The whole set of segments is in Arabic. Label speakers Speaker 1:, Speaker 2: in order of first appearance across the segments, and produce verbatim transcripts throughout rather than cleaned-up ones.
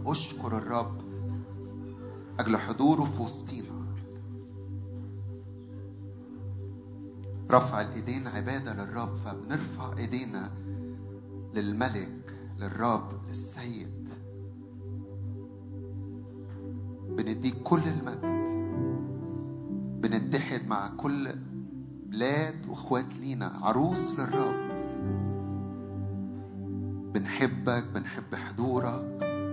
Speaker 1: أشكر الرب أجل حضوره في وسطينا. رفع الإيدين عبادة للرب، فبنرفع إيدينا للملك، للرب، للسيد. بنديك كل المجد، بنتحد مع كل بلاد واخوات لينا، عروس للرب. بنحبك، بنحب حضورك،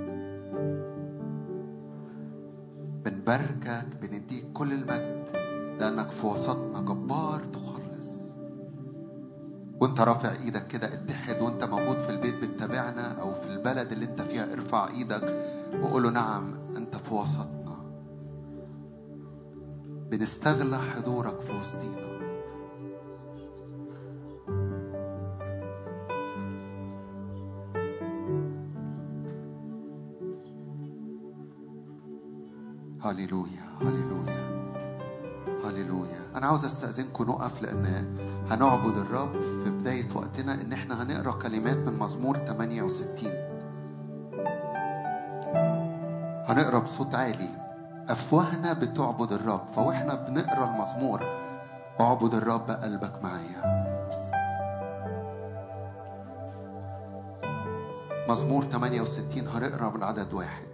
Speaker 1: بنباركك، بنديك كل المجد لأنك في وسطنا جبار تخلص. وانت رافع ايدك كده اتحد، وانت موجود في البيت بتتابعنا او في البلد اللي انت فيها، ارفع ايدك وقوله نعم انت في وسطنا. بنستغلى حضورك في وسطينا. هاليلويا هاليلويا هاليلويا. أنا عاوز أستأذنكم نقف، لأن هنعبد الرب في بداية وقتنا. إن إحنا هنقرأ كلمات من مزمور ثمانية وستين. هنقرأ بصوت عالي. أفواهنا بتعبد الرب، فوإحنا بنقرأ المزمور اعبد الرب قلبك معايا. مزمور ثمانية وستين هنقرأ بالعدد واحد.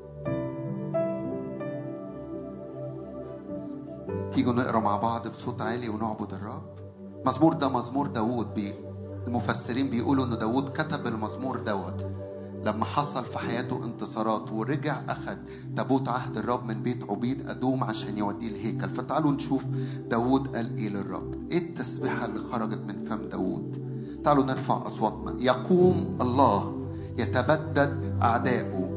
Speaker 1: تيجوا نقرأ مع بعض بصوت عالي ونعبد الرب. مزمور ده مزمور داود. بي المفسرين بيقولوا إن داود كتب المزمور دوت لما حصل في حياته انتصارات، ورجع أخذ تابوت عهد الرب من بيت عبيد أدوم عشان يوديه الهيكل. فتعالوا نشوف داود قال إيه للرب، إيه التسبيحة اللي خرجت من فم داود. تعالوا نرفع أصواتنا. يقوم الله يتبدد أعداؤه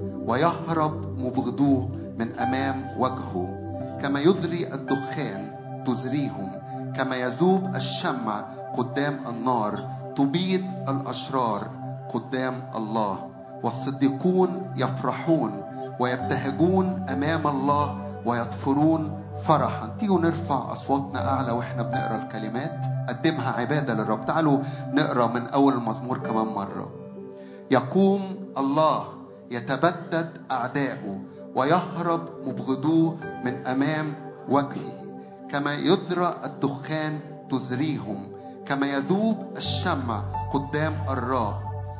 Speaker 1: ويهرب مبغضوه من أمام وجهه. كما يذري الدخان تزريهم، كما يذوب الشمع قدام النار. تبيد الأشرار قدام الله، والصديقون يفرحون ويبتهجون أمام الله ويطفرون فرحا. تيجوا نرفع أصواتنا أعلى وإحنا بنقرأ الكلمات، قدمها عبادة للرب. تعالوا نقرأ من أول المزمور كمان مرة. يقوم الله يتبدد أعداؤه ويهرب مبغضوه من أمام وجهه. كما يذرى الدخان تزريهم، كما يذوب الشمع قدام الرب.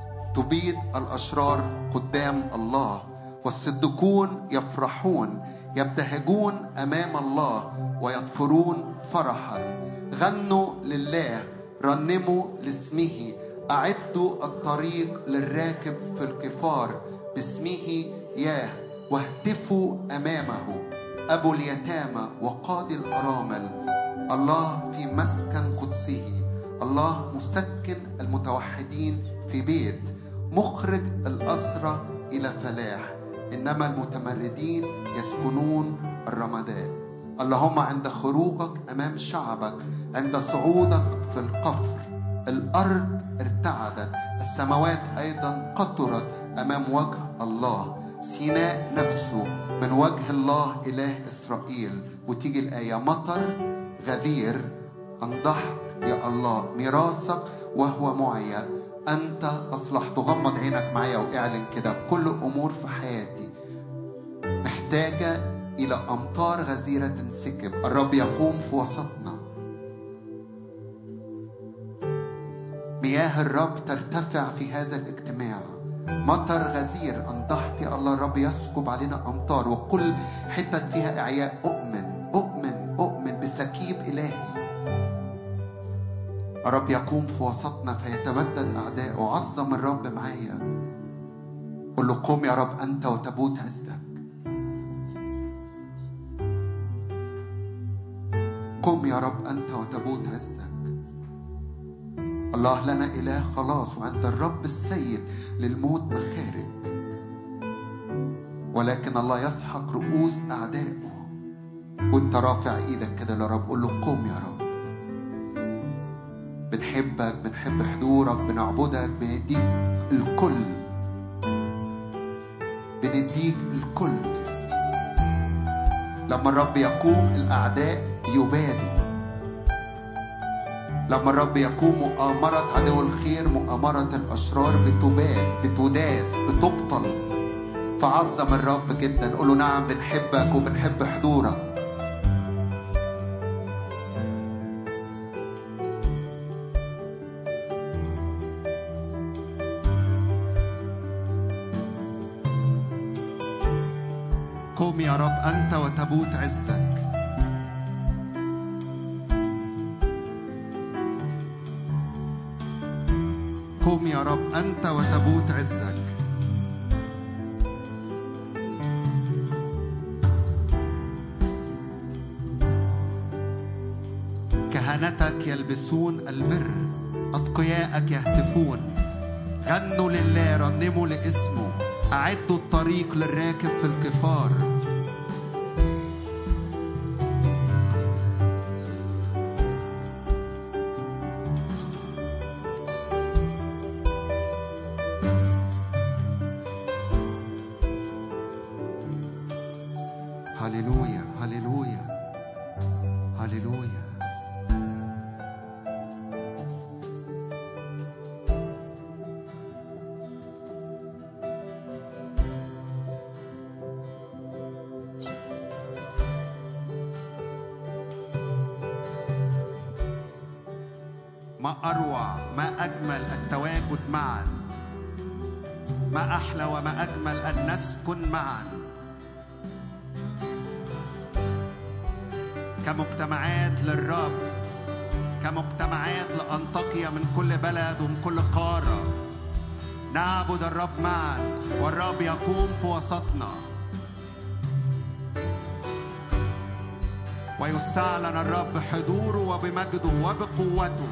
Speaker 1: تبيد الأشرار قدام الله، والصديقون يفرحون يبتهجون أمام الله ويطفرون فرحا. غنوا لله، رنموا لاسمه، أعدوا الطريق للراكب في القفار باسمه ياه. واهتفوا أمامه أبو اليتامى وقاضي الأرامل. الله في مسكن قدسه، الله مسكن المتوحدين في بيت. مخرج الأسرى إلى فلاح، إنما المتمردين يسكنون الرمداء. اللهم عند خروجك أمام شعبك، عند صعودك في القفر. الأرض ارتعدت، السماوات أيضا قطرت أمام وجه الله. سيناء نفسه من وجه الله إله إسرائيل. وتيجي الآية مطر غدير أنضحك يا الله، ميراثك وهو معي أنت أصلحت. غمض عينك معايا واعلن كده. كل أمور في حياتي محتاجة إلى أمطار غزيرة تنسكب. الرب يقوم في وسطنا. مياه الرب ترتفع في هذا الاجتماع. مطر غزير أنضحت يا الله. الرب يسكب علينا أمطار، وكل حتة فيها إعياء. أؤمن أؤمن أؤمن بسكيب إلهي. الرب يقوم في وسطنا فيتبدد أعداءه. عظم الرب معايا. قل له قم يا رب أنت وتابوت عزك. قم يا رب أنت وتابوت عزك. الله لنا إله خلاص، وعند الرب السيد للموت مخارج. ولكن الله يسحق رؤوس أعدائه. وانت رافع ايدك كده لرب قل له قم يا رب. بنحبك، بنحب حضورك، بنعبدك، بنديك الكل، بنديك الكل. لما الرب يقوم الأعداء يبادوا. لما الرب يقوم مؤامرة عدو الخير، مؤامرة الأشرار بتباد، بتداس، بتبطل. فعظم الرب جدا. قولوا نعم بنحبك وبنحب حضورك. قم يا رب أنت وتبوت عزك. قم يا رب أنت وتبوت عزك. كهنتك يلبسون البر، أتقياءك يهتفون. غنوا لله، رنموا لاسمه، أعدوا الطريق للراكب في القفار. هللويا هللويا هللويا. ما أروع، ما أجمل التواجد معا، ما أحلى وما أجمل أن نسكن معا كمجتمعات للرب، كمجتمعات لأنطاكيا من كل بلد ومن كل قارة. نعبد الرب معا والرب يقوم في وسطنا، ويستعلن الرب بحضوره وبمجده وبقوته.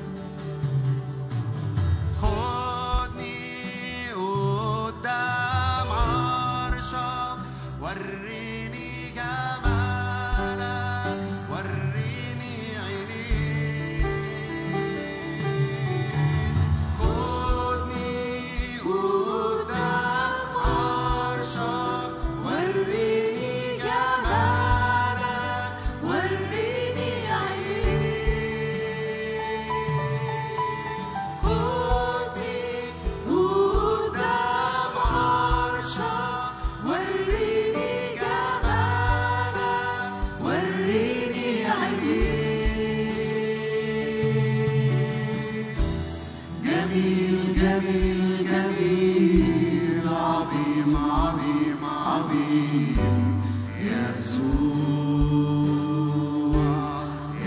Speaker 1: خدني قدام عرشك، وريني جمالك، وريني عينيك. خدني قدام عرشك، وريني جمالك، وريني عينيك. خدني قدام عرشك، وريني جمالك، وريني عينيك. جميل جميل جميل، عظيم عظيم عظيم، يسوع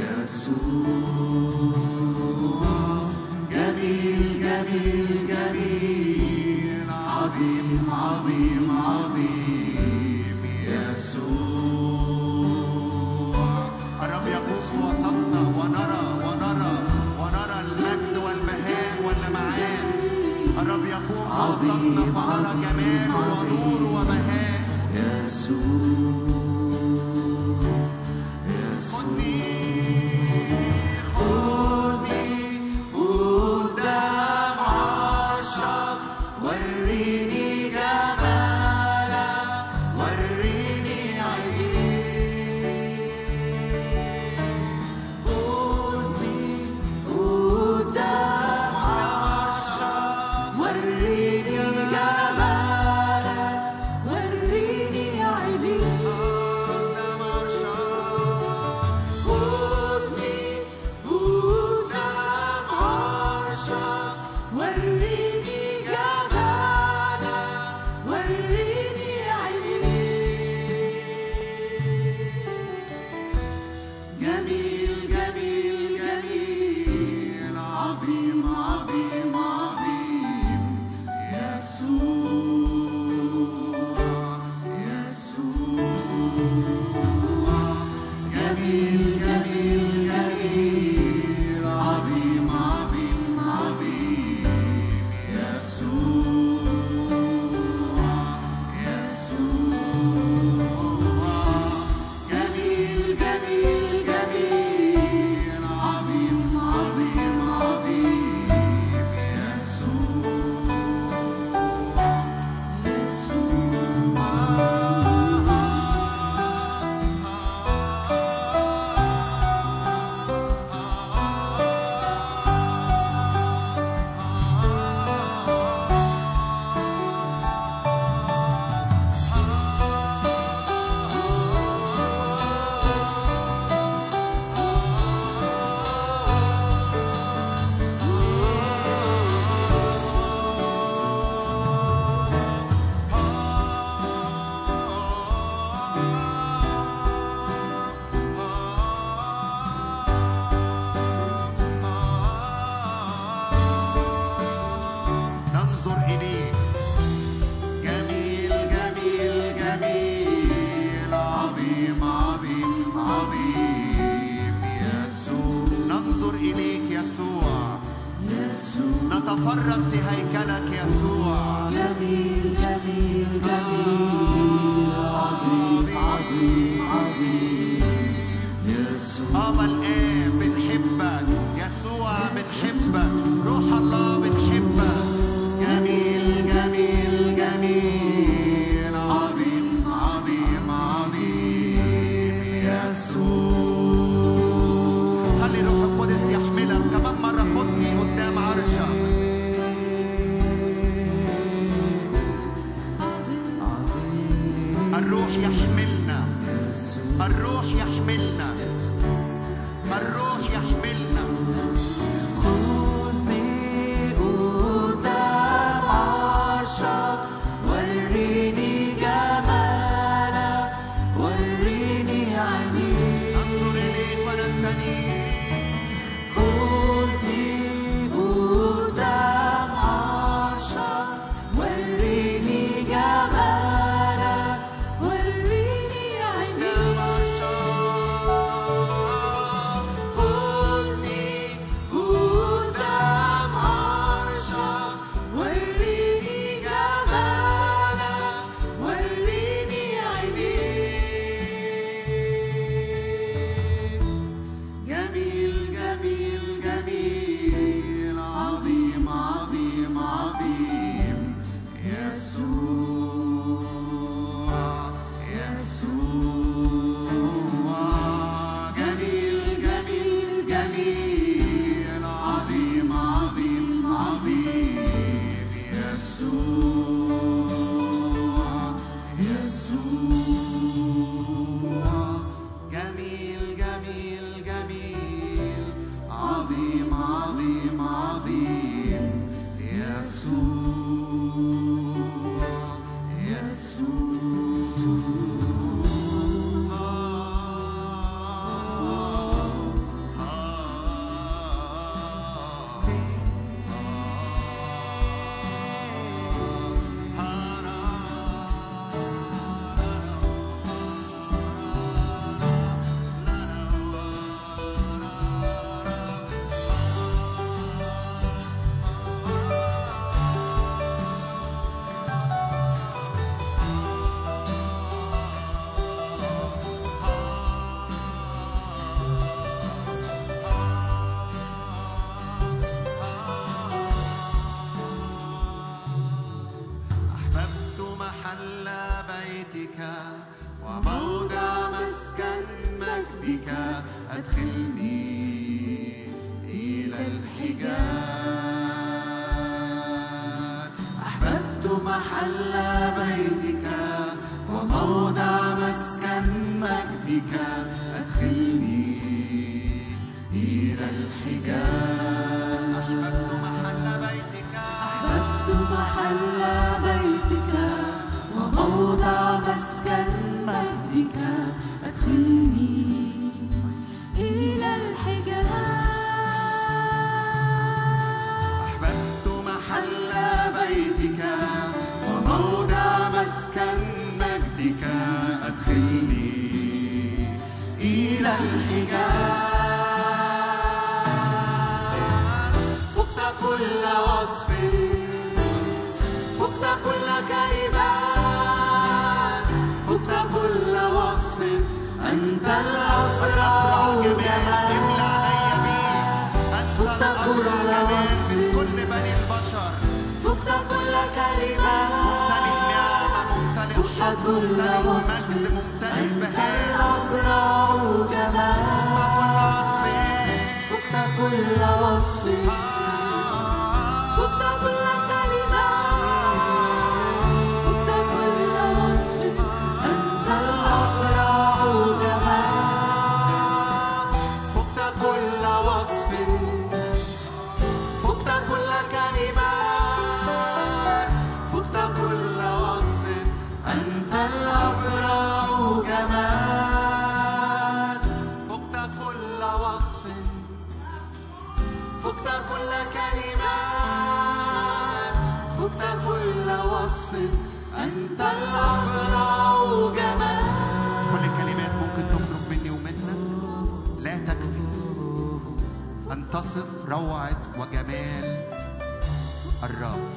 Speaker 1: يسوع. جميل جميل جميل، عظيم عظيم عظيم، يسوع. الرب يقوم في وسطنا، ونرى ونرى ونرى المجد والبهاء واللمعان. الرب يقوم في وسطنا فنرى جماله ونوره وبهاءه. يسوع نتفرس في هيكلك يسوع.
Speaker 2: جميل جميل جميل عظيم عظيم عظيم يسوع.
Speaker 1: أبا الآب بنحبك، يسوع بنحبك، روح الله بنحبك. جميل جميل جميل عظيم عظيم عظيم يسوع. خلي روح القدس يحملك كمان مرة. خدني قدام عرشك. الروح يحملنا، الروح يحملنا، الروح يحملنا.
Speaker 2: خذني قدام عرشك، وريني جمالك، وريني عينيك.
Speaker 1: انظر إليك ونستنير.
Speaker 2: خذني قدام عرشك، وريني جمالك، وريني عينيك.
Speaker 1: خذني قدام عرشك،
Speaker 2: وريني جمالك، وريني عينيك.
Speaker 1: جميل جميل جميل عظيم عظيم عظيم يسوع يسوع. جميل جميل جميل عظيم عظيم عظيم يسوع يسوع. جميل جميل جميل عظيم عظيم عظيم يسوع أحببت محل بيتك وموضع مسكن مجدك. أدخلني إلى الحجاب. أحببت محل بيتك وموضع مسكن مجدك. أدخلني إلى الحجاب. أحببت محل بيتك
Speaker 2: أحببت محل بيتك وموضع مسكن مجدك. أدخلني إلى الحجاب.
Speaker 1: أحببت محل بيتك وموضع مسكن مجدك. أدخلني إلى الحجاب. فقت كل وصف، فقت كل كلمة، فقت كل وصف. أنت الأبرع جمال. املأ علي بيك. أنت الأبرع جمال من كل بني البشر.
Speaker 2: فقت كل كلمة،
Speaker 1: ممتلئ نعمة، ممتلئ حق، ممتلئ مجد، ممتلئ بهاء.
Speaker 2: الأبرع جمال.
Speaker 1: فقت كل وصف،
Speaker 2: فقت كل وصف، فقت كل كلمة، فقت كل وصف. أنت الأبرع جمال.
Speaker 1: فقت كل وصف، فقت كل كلمة، فقت كل وصف. أنت الأبرع جمال. فقت كل وصف، فقت كل كلمة، فقت كل وصف. أنت الأبرع جمال. كل الكلمات ممكن تخرج مني ومنك لا تكفي أن تصف روعة وجمال الرب.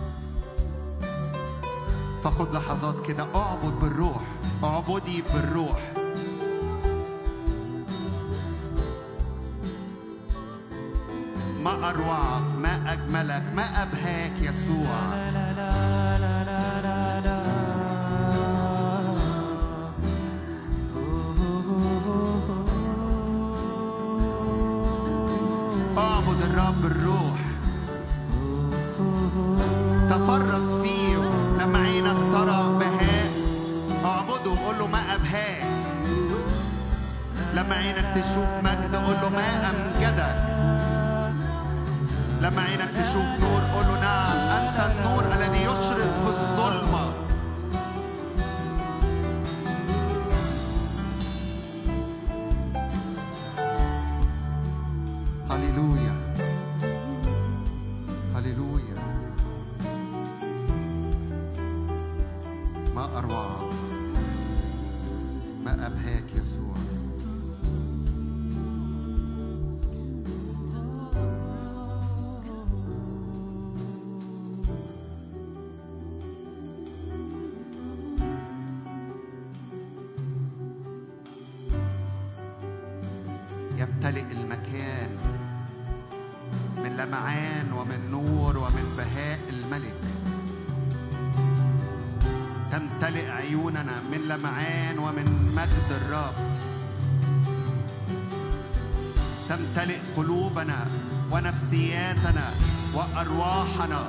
Speaker 1: فخذ لحظات كده، اعبد بالروح، اعبدي بالروح. ما أروعك، ما أجملك، ما أبهاك يسوع. اعبد الرب بالروح، تفرس فيه. لما عينك ترى بهاء اعبده، قول له ما أبهاك. لما عينك تشوف مجد قول له ما أمجدك. لما عينك تشوف نور قول له نعم أنت النور الذي يشرق في الظلمة. هللويا هللويا. ما أروعك، ما أبهاك يسوع. يمتلئ المكان من لمعان ومن نور ومن بهاء الملك. تمتلئ عيوننا من لمعان ومن مجد الرب. تمتلئ قلوبنا ونفسياتنا وأرواحنا.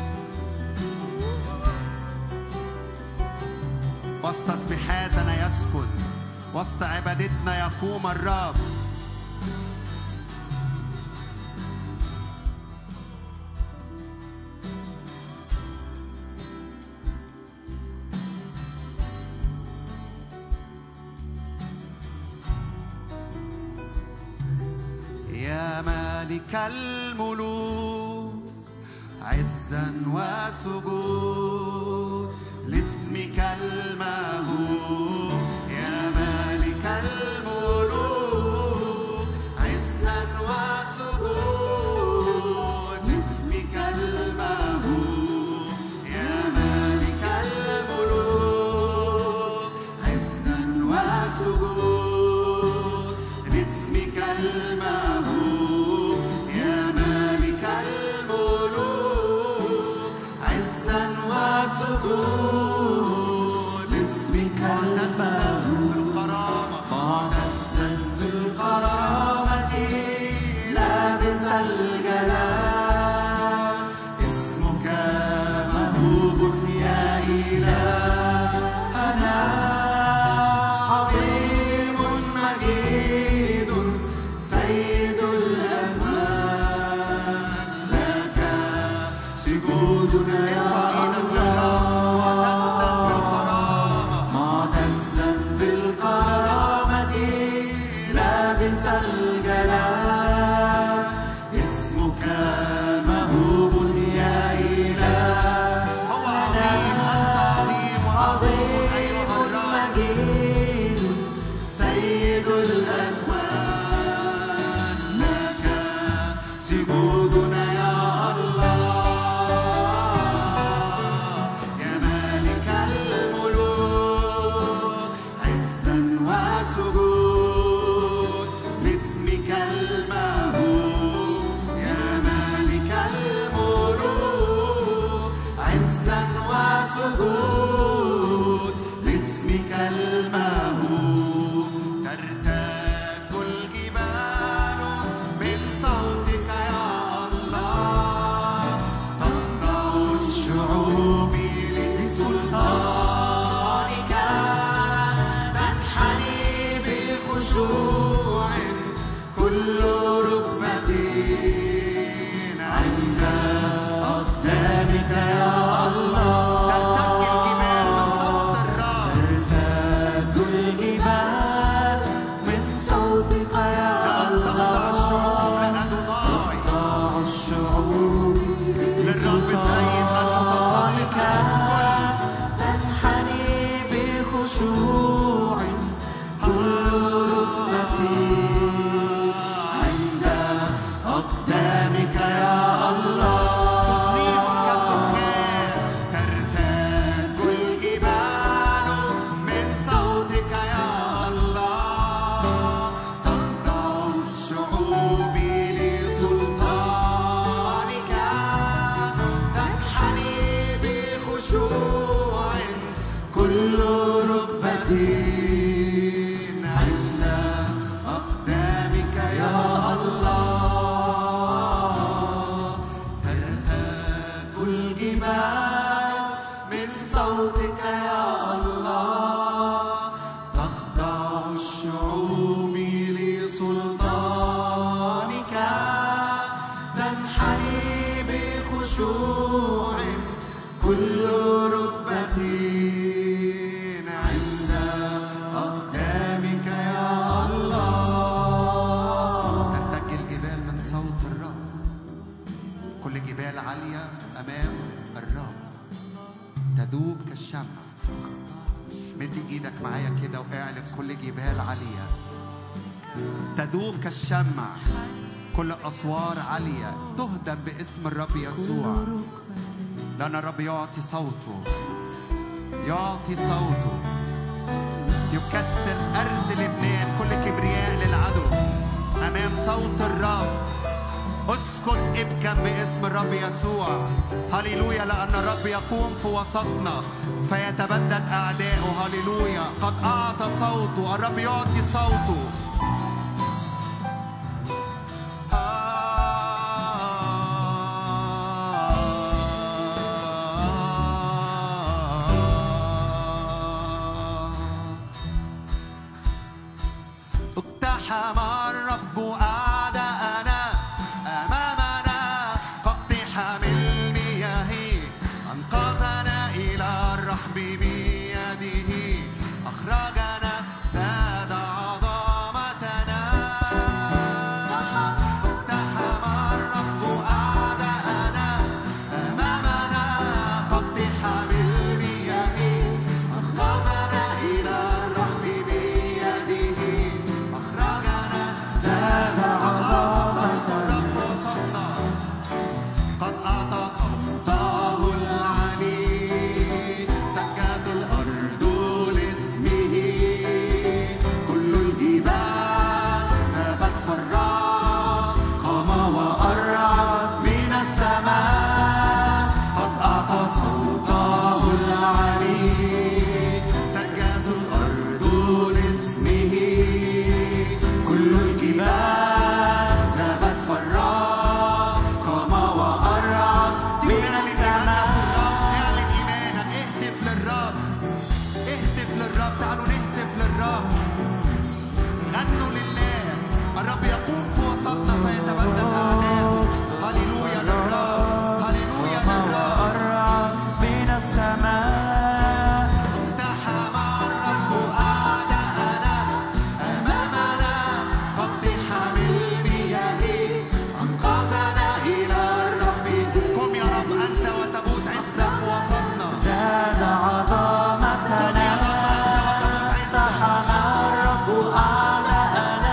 Speaker 1: وسط تسبيحاتنا يسكن، وسط عبادتنا يقوم الرب. يا مالك الملوك عزا وسجود لاسمك المهوب. يا مالك الملوك عزا وسجود لاسمك المهوب. يا مالك الملوك عزا وسجود لاسمك المهوب. يا مالك الملوك عزا وسجود لاسمك المهوب. معتزا في الكرامة لابس الجلال. اسمك مهوب يا إلهنا، عظيم مجيد سيد الأموال. لك سجودنا يا معتزا بالكرامة لابس الجلال. اسمك مهوب يا إله. هو عظيم، أنت عظيم وعظيم مجيد سيد الأكوان. لك سجودنا يا الله. يا مالك الملوك عزا وسجود لاسمك المهوب. يا مالك الملوك عزا وسجود لاسمك المهوب. ترتاج الجبال من صوتك يا الله. تخضع الشعوب لسلطانك. تنحني بخشوع كل ركبة عند أقدامك يا الله. ترتج الجبال من صوت الرب. ترتج الجبال من صوتك يا الله. تخضع الشعوب لأدوناي. تخضع الشعوب للرب السيد المتسلط الكل. تنحني بخشوع كل ركبة عند أقدامك يا الله. تصريخ ركبة عند أقدامك يا الله، ترتاج الجبال من صوتك يا الله، تخضع الشعوب لسلطانك، تنحني بخشوع كل ركبة عند أقدامك يا الله. ترتج الجبال من صوت الرب، كل جبال عالية أمام الرب تذوب كالشمع. مد ايدك معايا كده واعلن كل جبال عالية تذوب كالشمع، كل أسوار عالية تهدم باسم الرب يسوع، لأن الرب يعطي صوته، يعطي صوته يكسر أرز لبنان، كل كبرياء للعدو أمام صوت الرب. اسكت ابكم باسم الرب يسوع. هللويا، لأن الرب يقوم في وسطنا فيتبدد أعداؤه. هللويا، قد أعطى صوته، الرب يعطي صوته. اقتحم الرب أعداءنا أمامنا كاقتحام المياه، أنقذنا إلى الرحب بيده، أخرجنا زاد عظمتنا. اقتحم الرب أعداءنا أمامنا كاقتحام المياه، أنقذنا إلى الرحب بيده، أخرجنا زاد عظمتنا. قد أعطى صوته العلي، دكت الأرض لاسمه، كل الجبال ذابت فرّا، قام وأرعد من السماء. قد أعطى صوته العلي، دكت الأرض لاسمه، كل الجبال ذابت فرّا، قام وأرعد من السماء. اعلن إيمانك، اهتف للرب، اهتف للرب. تعالوا نهتف للرب، غنوا لله. الرب يقوم في وسطنا فيتبدد أعداؤه. هللويا للرب، هللويا للرب.
Speaker 2: أرعد من السماء،
Speaker 1: اقتحم الرب أعداءنا أمامنا كاقتحام المياه، أنقذنا إلى الرب. قم يا رب أنت وتبوت عزك في وسطنا.
Speaker 2: زاد عظمتنا،
Speaker 1: قم يا رب أنت وتبوت عزك.
Speaker 2: اقتحم الرب أعداءنا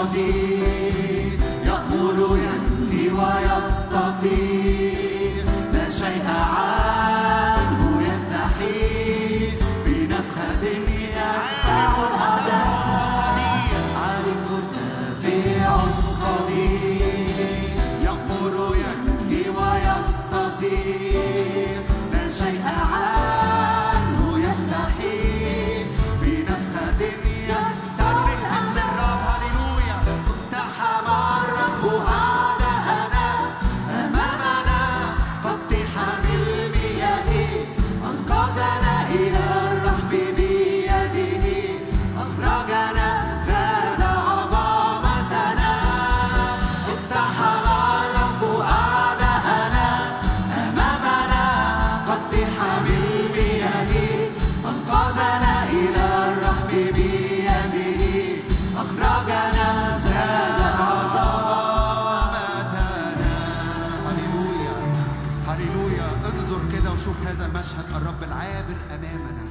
Speaker 1: قدير، يأمر ينهي ويستطيع، لا شيء عنه يستحيل، بنفخة يدفع الأعداء، عالٍ مرتفع قدير، يأمر ينهي ويستطيع، لا شيء عنه يستحيل، بنفخة يدفع الأعداء. هللويا. اقتحم الرب أعداءنا أمامنا كاقتحام المياه، أنقذنا إلى الرحب بيده، أخرجنا زاد عظمتنا. اقتحم الرب أعداءنا أمامنا كاقتحام المياه، أنقذنا إلى الرحب بيده، أخرجنا زاد عظمتنا. هللويا هللويا. انظر كده وشوف هذا المشهد، الرب العابر أمامنا،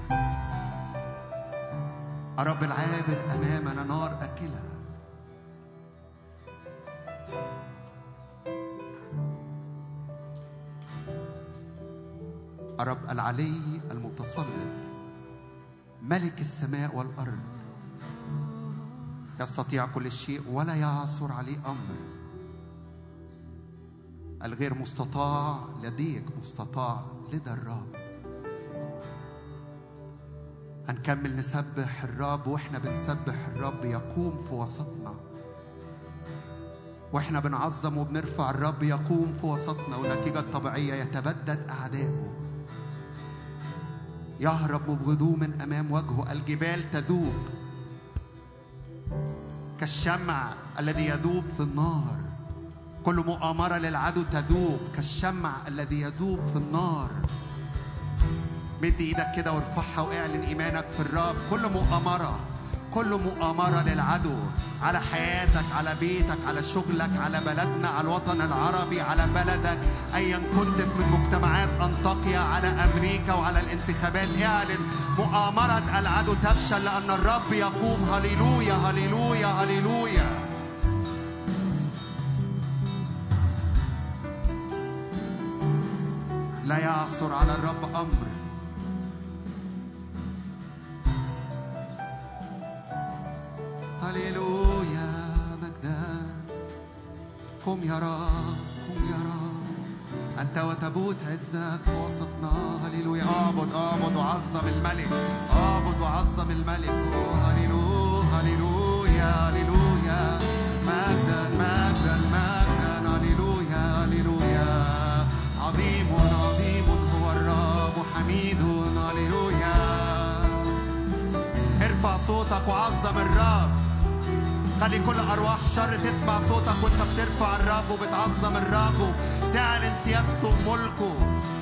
Speaker 1: الرب العابر أمامنا، نار أكلة. الرب العلي المتسلط، ملك السماء والأرض، يستطيع كل شيء ولا يعثر عليه أمر. الغير مستطاع لديك مستطاع لدى الرب. هنكمل نسبح الرب، واحنا بنسبح الرب يقوم في وسطنا، واحنا بنعظم وبنرفع الرب يقوم في وسطنا. والنتيجة الطبيعية يتبدد أعدائه، يهرب مبغضوه من أمام وجهه. الجبال تذوب كالشمع الذي يذوب في النار، كل مؤامرة للعدو تذوب كالشمع الذي يذوب في النار. مد ايدك كده وارفعها واعلن ايمانك في الرب. كل مؤامرة كل مؤامرة للعدو على حياتك، على بيتك، على شغلك، على بلدنا، على الوطن العربي، على بلدك، ايا كنت من مجتمعات أنطاكيا، على امريكا وعلى الانتخابات، اعلن مؤامرة العدو تفشل لان الرب يقوم. هللويا هللويا هللويا. لا يعثر على الرب امر. هللويا مجدا. قم يا رب قم يا رب، أنت وتبوت عزك في وسطنا. هللويا. اعبد اعبد وعظم الملك، اعبد وعظم الملك. هللويا هللويا هللويا. مجدا مجدا مجدا. هللويا هللويا. عظيم عظيم هو الرب وحميد. هللويا. ارفع صوتك وعظم الرب. خلي كل أرواح شر تسمع صوتك وانت بترفع الرب وبتعظم الرب وتعلن سيادته وملكه.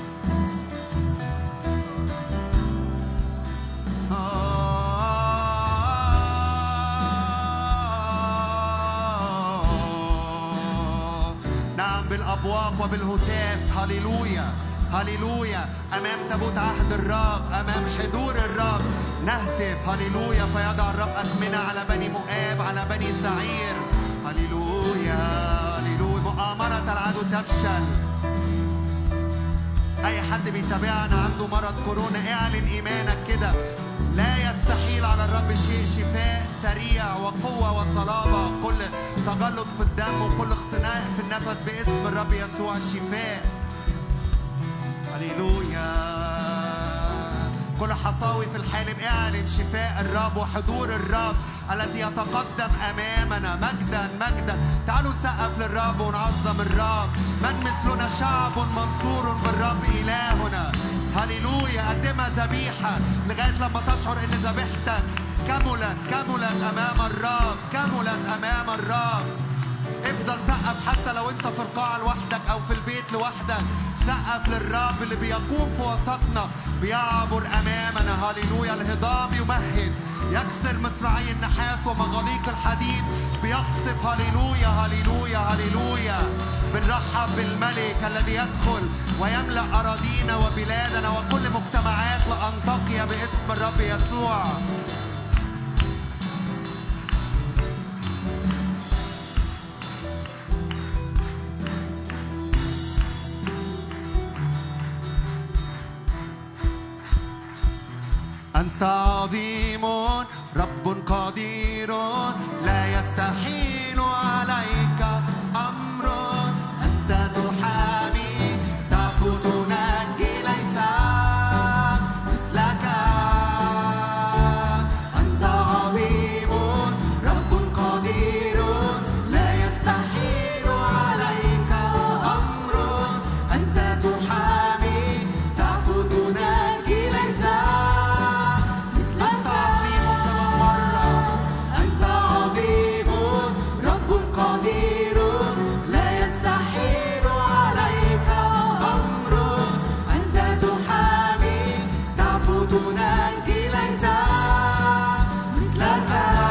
Speaker 1: نعم بالأبواق وبالهتاف. هللويا هللويا. أمام تابوت عهد الرب، أمام حضور الرب نهتف. هللويا. فيضع الرب أكمنة على بني مؤاب، على بني سعير. هللويا هللويا. مؤامرة العدو تفشل. أي حد بيتابعنا عنده مرض كورونا، اعلن إيمانك كده. لا يستحيل على الرب شيء. شفاء سريع وقوة وصلابة. كل تجلط في الدم وكل اختناق في النفس باسم الرب يسوع شفاء. هللويا. كل حصاوي في الحالب اعلن شفاء الرب وحضور الرب الذي يتقدم أمامنا. مجدا مجدا. تعالوا نسقف للرب ونعظم الرب. من مثلنا شعب منصور بالرب إلهنا. هللويا. قدمها ذبيحة لغاية لما تشعر إن ذبيحتك كملت كملت أمام الرب، كملت أمام الرب. افضل سقف حتى لو انت في القاعة لوحدك او في البيت لوحدك. سقف للرب اللي بيقوم في وسطنا، بيعبر امامنا. هللويا. الهضاب يمهد، يكسر مصراعي النحاس ومغاليق الحديد، بيقصف. هللويا هللويا هللويا. بنرحب بالملك الذي يدخل ويملأ أراضينا وبلادنا وكل مجتمعات لأنطاكيا باسم الرب يسوع. أنت عظيم رب قدير لا يستحيل عليك أمر أنت تحامي تأخذ تنجي ليس مثلك أنت عظيم رب قدير لا يستحيل عليك أمر أنت تحامي تأخذ تنجي ليس مثلك أنت عظيم رب قدير لا يستحيل عليك أمر أنت تحامي تعفو تنجي ليس مثلك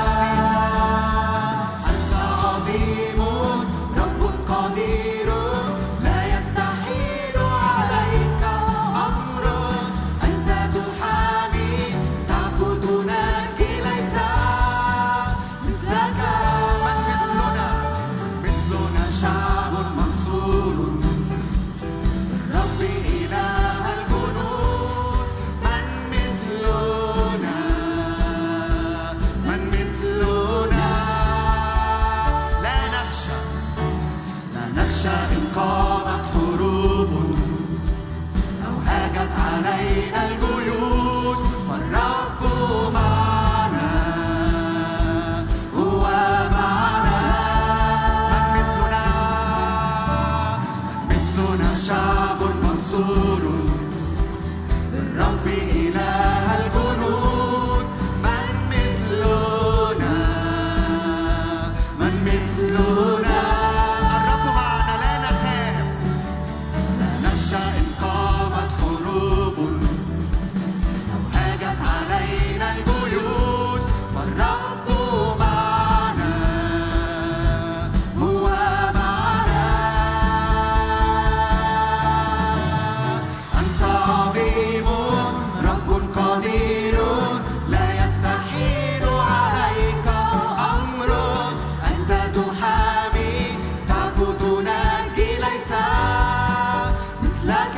Speaker 1: أنت عظيم رب قدير لا يستحيل عليك أمر أنت تحامي تعفو تنجي ليس مثلك من مثلنا مثلنا شعب منصور الرب إله الجنود من مثلنا من مثلنا لا نخشى لا نخشى إن قامت حروب أو هاجت علينا الجيوش فالرب معنا هو معنا من مثلنا من مثلنا شعب منصور بالرب إله الجنود من مثلنا من مثلنا الرب معنا لا نخاف لا نخشى إن قامت حروب أو هاجت علينا الجيوش فالرب معنا هو معنا أنت عظيم رب قدير لا يستحيل عليك أمر أنت تحامي تعفو تنجي ليس مثلك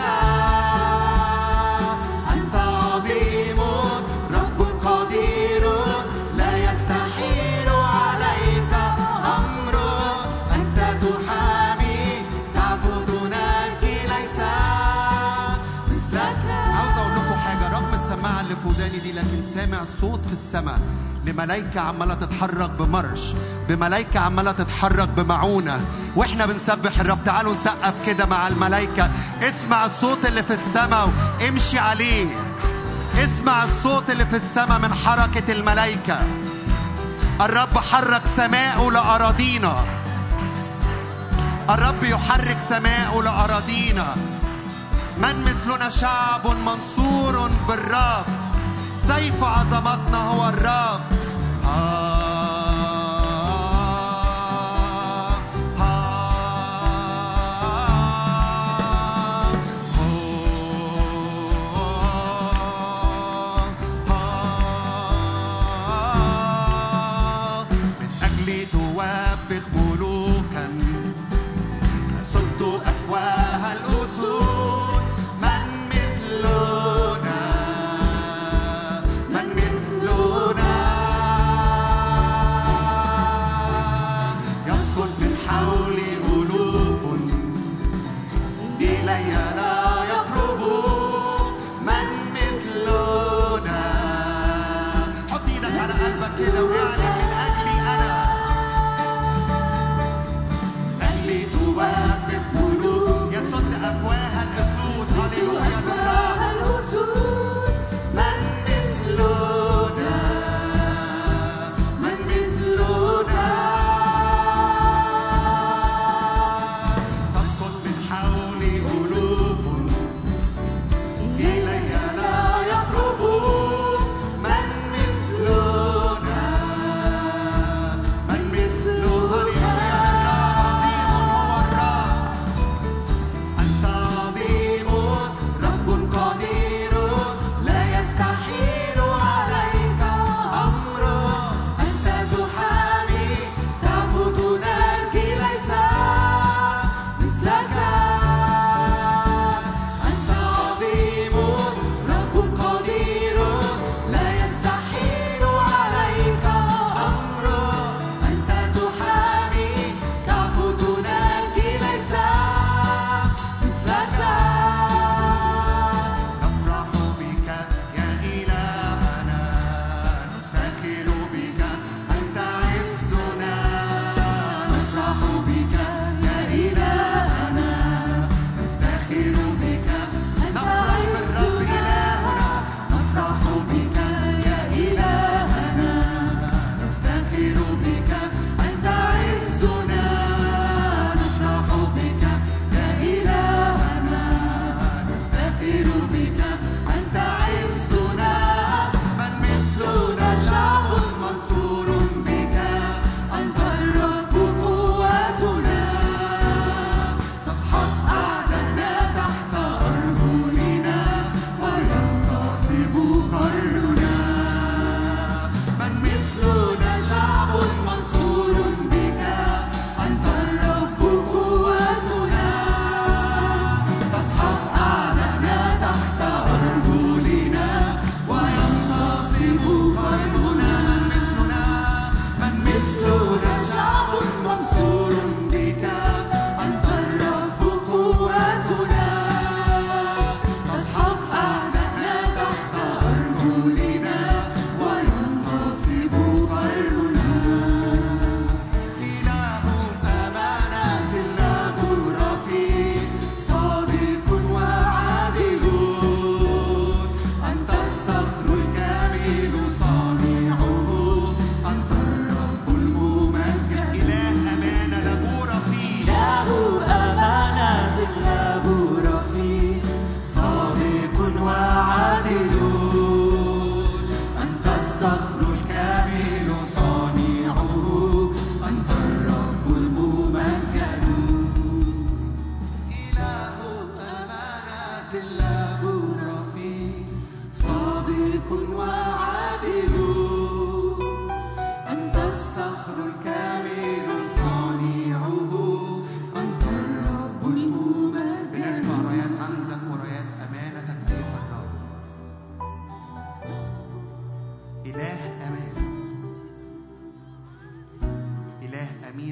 Speaker 1: أنت عظيم رب قدير لا يستحيل عليك أمر أنت تحامي تعفو تنجي ليس مثلك. عاوز أقول لكم حاجة، رغم السماعة اللي في وداني دي لكن سامع صوت في السماء لملايكة عمالة تتحرك بمرش، بملايكة عمالة تتحرك بمعونة واحنا بنسبح الرب. تعالوا نسقف كده مع الملايكة. اسمع الصوت اللي في السماء وامشي عليه. اسمع الصوت اللي في السماء من حركة الملايكة. الرب حرك سماءه لأراضينا. الرب يحرك سماءه لأراضينا. من مثلنا شعب منصور بالرب، سيف عظمتنا هو الرب. آه كده ويعني من أجلي أنا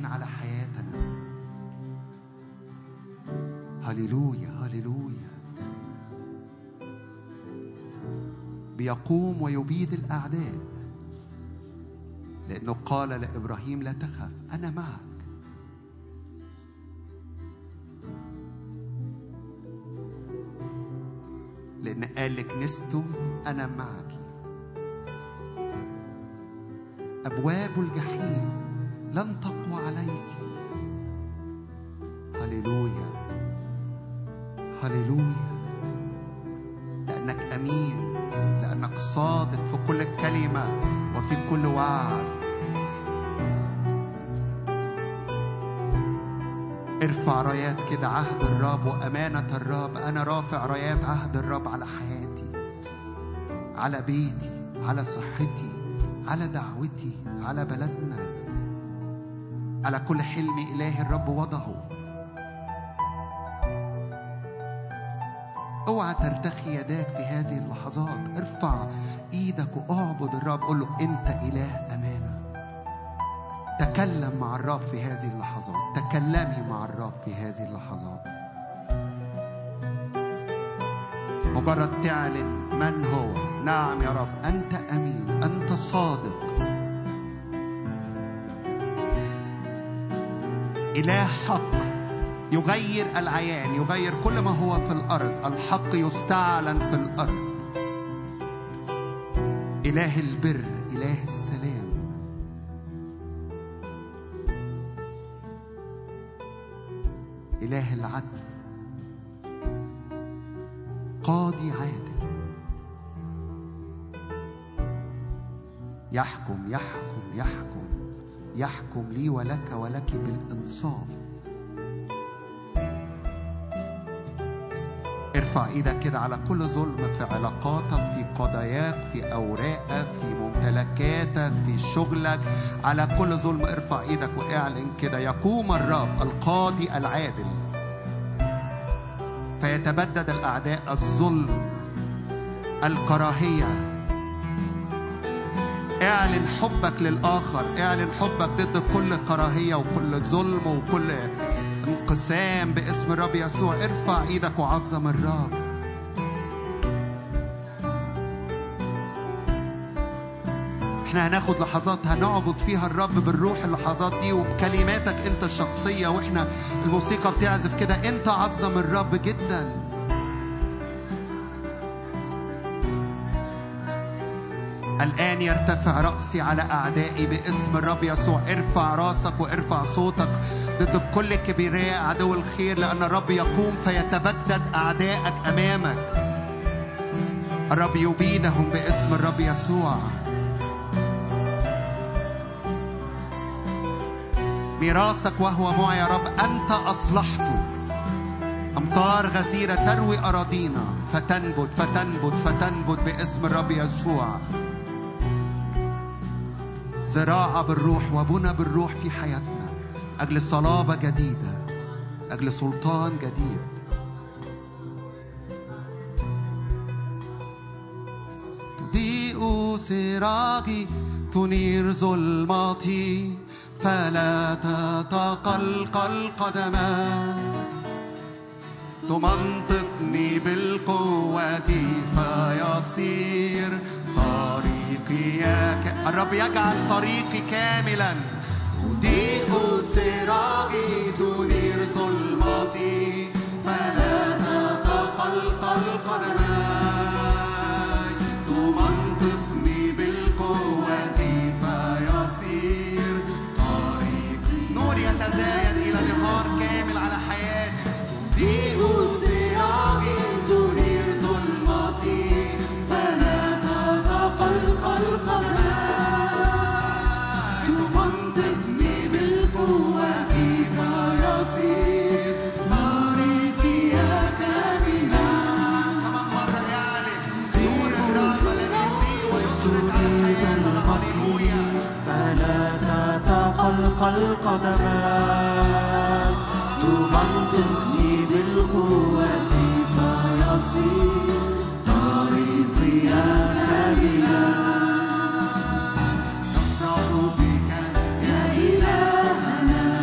Speaker 1: عين على حياتنا. هللويا هللويا. بيقوم ويبيد الأعداء، لأنه قال لإبراهيم لا تخف أنا معك. لأن قال لكنيسته أنا معك. أبواب الجحيم لن تقوى عليك. هللويا هللويا. لأنك أمين، لأنك صادق في كل كلمة وفي كل وعد. ارفع رايات كده عهد الرب وأمانة الرب. أنا رافع رايات عهد الرب على حياتي، على بيتي، على صحتي، على دعوتي، على بلدنا، على كل حلم إله الرب وضعه. اوعى ترتخي يداك في هذه اللحظات. ارفع ايدك واعبد الرب. قل له انت اله امانه. تكلم مع الرب في هذه اللحظات. تكلمي مع الرب في هذه اللحظات. مجرد تعلن من هو. نعم يا رب انت امين، انت صادق، اله حق يغير العيان، يغير كل ما هو في الأرض. الحق يستعلن في الأرض. إله البر، إله السلام. إله العدل، قاضي عادل. يحكم يحكم يحكم يحكم لي ولك ولك بالإنصاف. ارفع ايدك كده على كل ظلم في علاقاتك، في قضاياك، في اوراقك، في ممتلكاتك، في شغلك. على كل ظلم ارفع ايدك واعلن كده يقوم الرب القاضي العادل فيتبدد الاعداء الظلم، الكراهيه. اعلن حبك للاخر، اعلن حبك ضد كل كراهيه وكل ظلم وكل انقسام باسم الرب يسوع. ارفع ايدك وعظم الرب. احنا هناخد لحظات هنعبد فيها الرب بالروح. اللحظات دي وبكلماتك انت الشخصية، واحنا الموسيقى بتعزف كده انت عظم الرب جدا. الآن يرتفع رأسي على أعدائي باسم الرب يسوع. ارفع راسك وارفع صوتك ضد كل كبرياء عدو الخير، لأن الرب يقوم فيتبدد أعدائك أمامك. الرب يبيدهم باسم الرب يسوع. ميراثك وهو معي يا رب أنت أصلحته. أمطار غزيرة تروي أراضينا فتنبت فتنبت فتنبت باسم الرب يسوع. زراعة بالروح وبنى بالروح في حياتنا، أجل صلابة جديدة، أجل سلطان جديد. تضيء سراجي تنير ظلماتي، فلا تتقلقل قدماي. تمنطقني بالقوة فيصير طريقي ك... الرب يجعل طريقي كاملا. تضيء سراجي تنير ظلماتي، فلا تتقلقل قدماي. تمنطقني بالقوة فيصير طريقي. نور يتزايد إلى نهار كامل على حياتي. تضيء سراجي تنير ظلماتي، فلا تتقلقل قدماي. تمنطقني بالقوة فيصير طريقي كاملا. كمان مرة يعلن نور الرب الذي يضيء ويشرق على حياتنا. هللويا.
Speaker 3: فلا تتقلقل قدماي. تمنطقني بالقوة فيصير طريقي كاملا.
Speaker 2: نفرح بك يا إلهنا،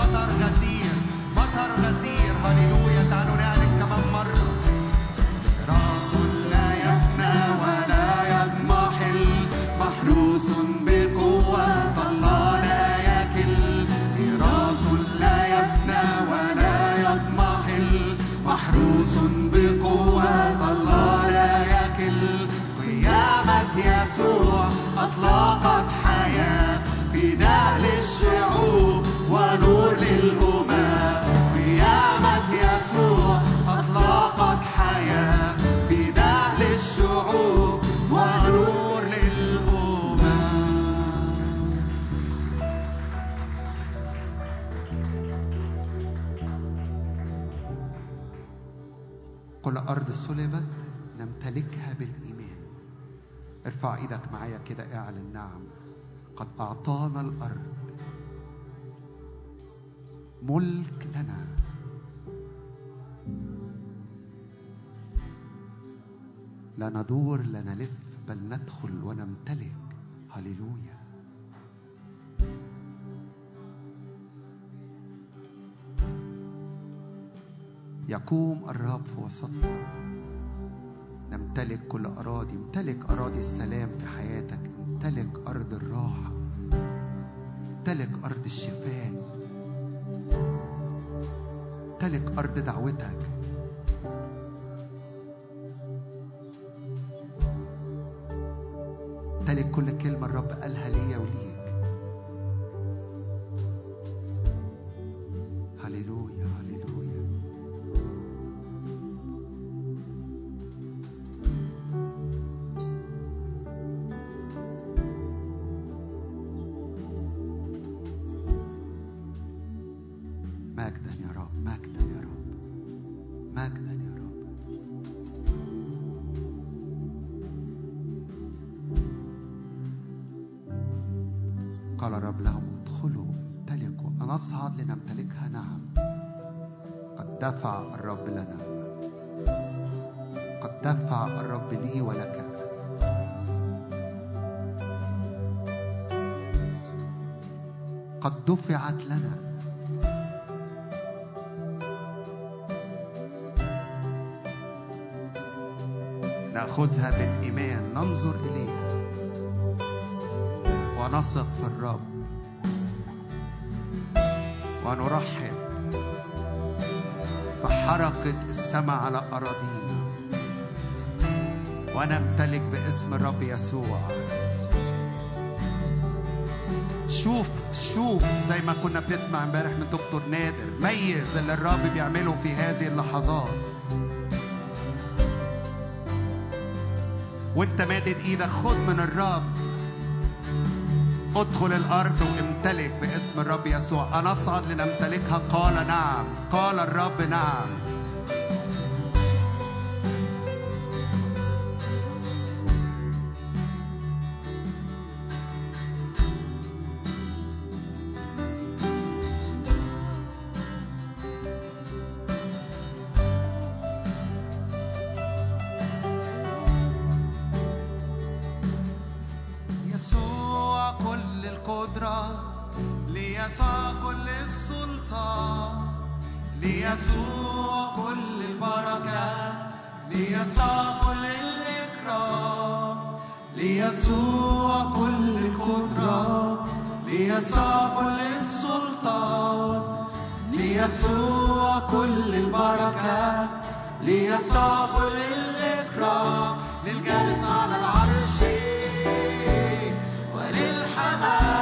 Speaker 1: مطر غزير مطر غزير. هللويا. تعالوا نعلن كمان مرة. راس لا يفنى ولا يضمحل، محروس بقوة الله لا يكل. راس لا يفنى ولا يضمحل، محروس بقوة الله لا يكل. قيامة يسوع أطلقت حياة في دهل الشعوب ونور للأمم. قيامة يسوع أطلقت حياة في دهل الشعوب ونور للأمم. كل أرض صلبت نمتلكها بالإيمان. ارفع ايدك معايا كده، اعلن نعم قد أعطانا الأرض ملك لنا. لا ندور لا نلف بل ندخل ونمتلك. هللويا. يقوم الرب في وسطنا. نمتلك كل أراضي. امتلك أراضي السلام في حياتك. امتلك أرض الراحة. امتلك أرض الشفاء. امتلك أرض دعوتك. امتلك كل كلمة الرب قالها ليا وليك. هللويا هللويا. مجدا يا رب، مجدا يا رب، مجدا يا رب. قال الرب لهم ادخلوا امتلكوا. أنا أصعد لنمتلكها. نعم قد دفع الرب لنا. قد دفع الرب لي ولك. قد دفعت لنا. نأخذها بالإيمان، ننظر إليها ونثق في الرب ونرحب بحركة السماء على أراضينا ونمتلك باسم الرب يسوع. شوف شوف زي ما كنا بنسمع امبارح من دكتور نادر، ميز اللي الرب بيعمله في هذه اللحظات. وانت مادد ايدك خد من الرب. ادخل الارض وامتلك باسم الرب يسوع. انا اصعد لنمتلكها. قال نعم، قال الرب نعم. ليسوع كل السلطان، ليسوع كل البركة، ليسوع كل الإكرام، ليسوع كل القدرة، ليسوع كل السلطان، ليسوع كل البركة، ليسوع كل الإكرام، للجالس على العرش وللحمام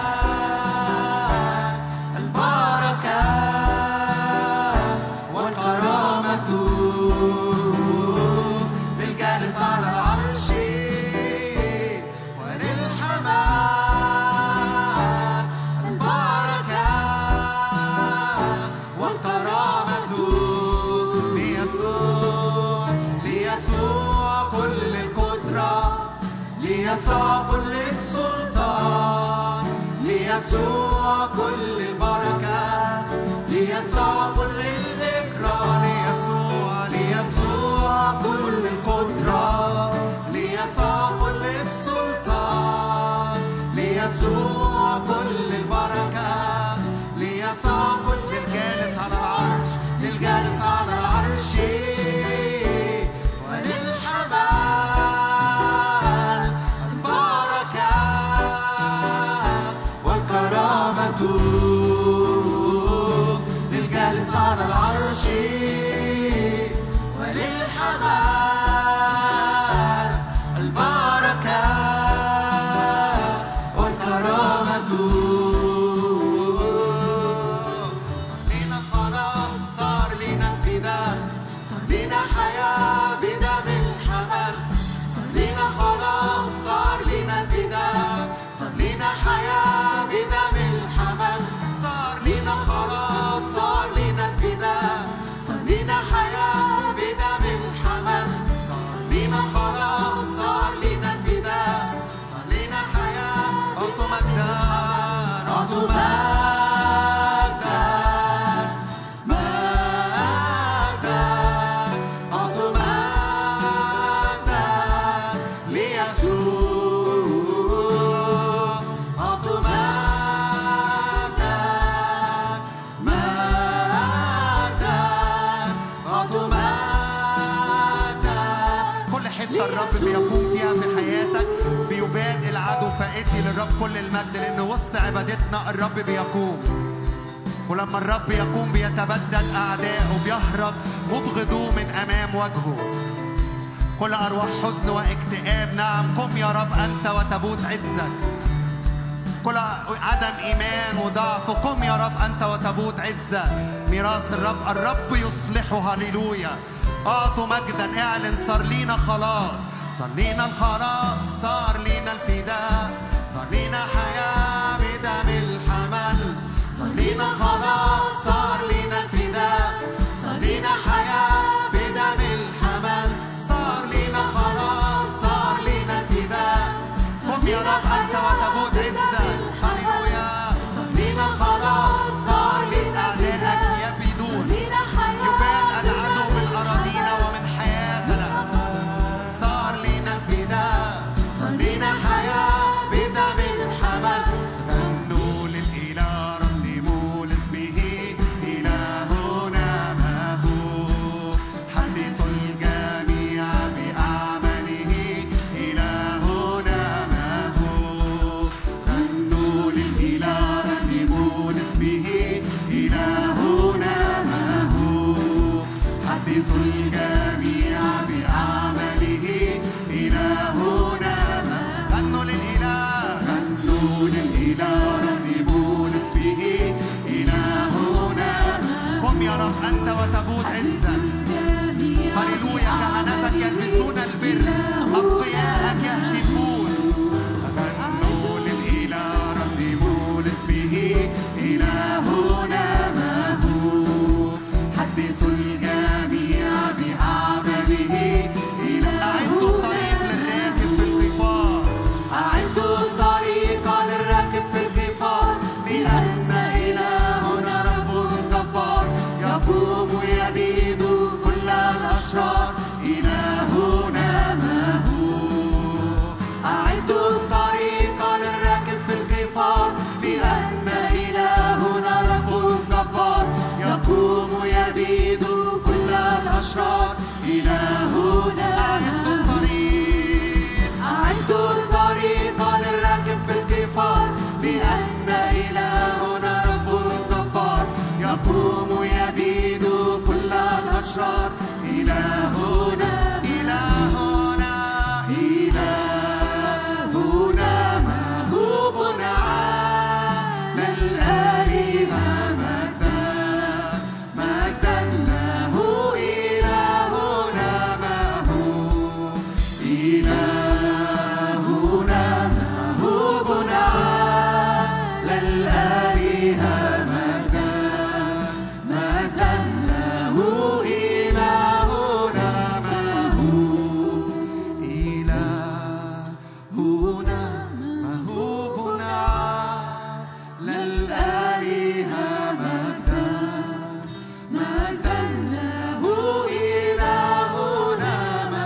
Speaker 1: للجالس على العرش وللحمام البركة والكرامة. ليسوع ليسوع كل القدرة، ليسوع كل السلطان، ليسوع كل البركة، ليسوع كل الإكرام، ليسوع ليسوع كل القدرة، ليسوع كل السلطان، ليسوع كل البركة، ليسوع كل الرب بيقوم فيها في حياتك بيباد العدو، فادي للرب كل المجد، لأن وسط عبادتنا الرب بيقوم. ولما الرب يقوم بيتبدد أعداءه، بيهرب مبغضوه من أمام وجهه. كل أرواح حزن واكتئاب، نعم قم يا رب أنت وتبوت عزك. كل عدم إيمان وضعف، قم يا رب أنت وتبوت عزك. ميراث الرب الرب يصلحه. هللويا. أعطوا مجدا، اعلن صار لينا خلاص، صار لينا الخلاص، صار لينا الفداء، صار لينا حياة بدم الحمل، صار لينا خلاص، صار لينا الفداء، صار لينا حياة بدم الحمل، صار لينا خلاص، صار لينا الفداء. قم يا رب أنت وتبوت عزك. هللويا. صار لينا خلاص، صار لينا أعدائك يبيدون، يباد العدو من أراضينا ومن حياتنا. صار لينا الفداء، صار لينا حياة بدم الحمل. غنوا للإله، رنموا لاسمه، إلهنا ما هو. حدثوا الجميع بأعماله، إلهنا ما هو. غنوا للإله، رنموا لاسمه، إلهنا ما هو. حدثوا الجميع بأعماله، إلهنا ما. غنوا للإله، غنوا للإله، رنموا لاسمه، إلهنا ما. قم يا رب أنت وتبوت عزك. هللويا. كهنتك يلبسون البر، أتقياءك يهتفون. غنوا للإله، رنموا لاسمه، إلهنا ما هو. حدثوا الجميع بأعماله. أعدوا الطريق للراكب في القفار، أعدوا الطريق للراكب في القفار، لأن إلهنا رب جبار، يقوم يبيد كل الأشرار. إلهنا ما هو. أعدوا الطريق للراكب في القفار، لأن إلهنا رب جبار، يقوم يبيد كل الأشرار. إلهنا. أعدوا الطريق، أعدوا الطريق للراكب في القفار، لأن إلهنا رب جبار، يقوم يبيد كل الأشرار. إلهنا، إلهنا، إلهنا موهوب على الآلهة مجدا، مجدا له. إلهنا موهوب، إلهنا موهوب على الآلهة مجدا، مجدا له. إلهنا موهوب، إلهنا موهوب على الآلهة مجدا، مجدا له. إلهنا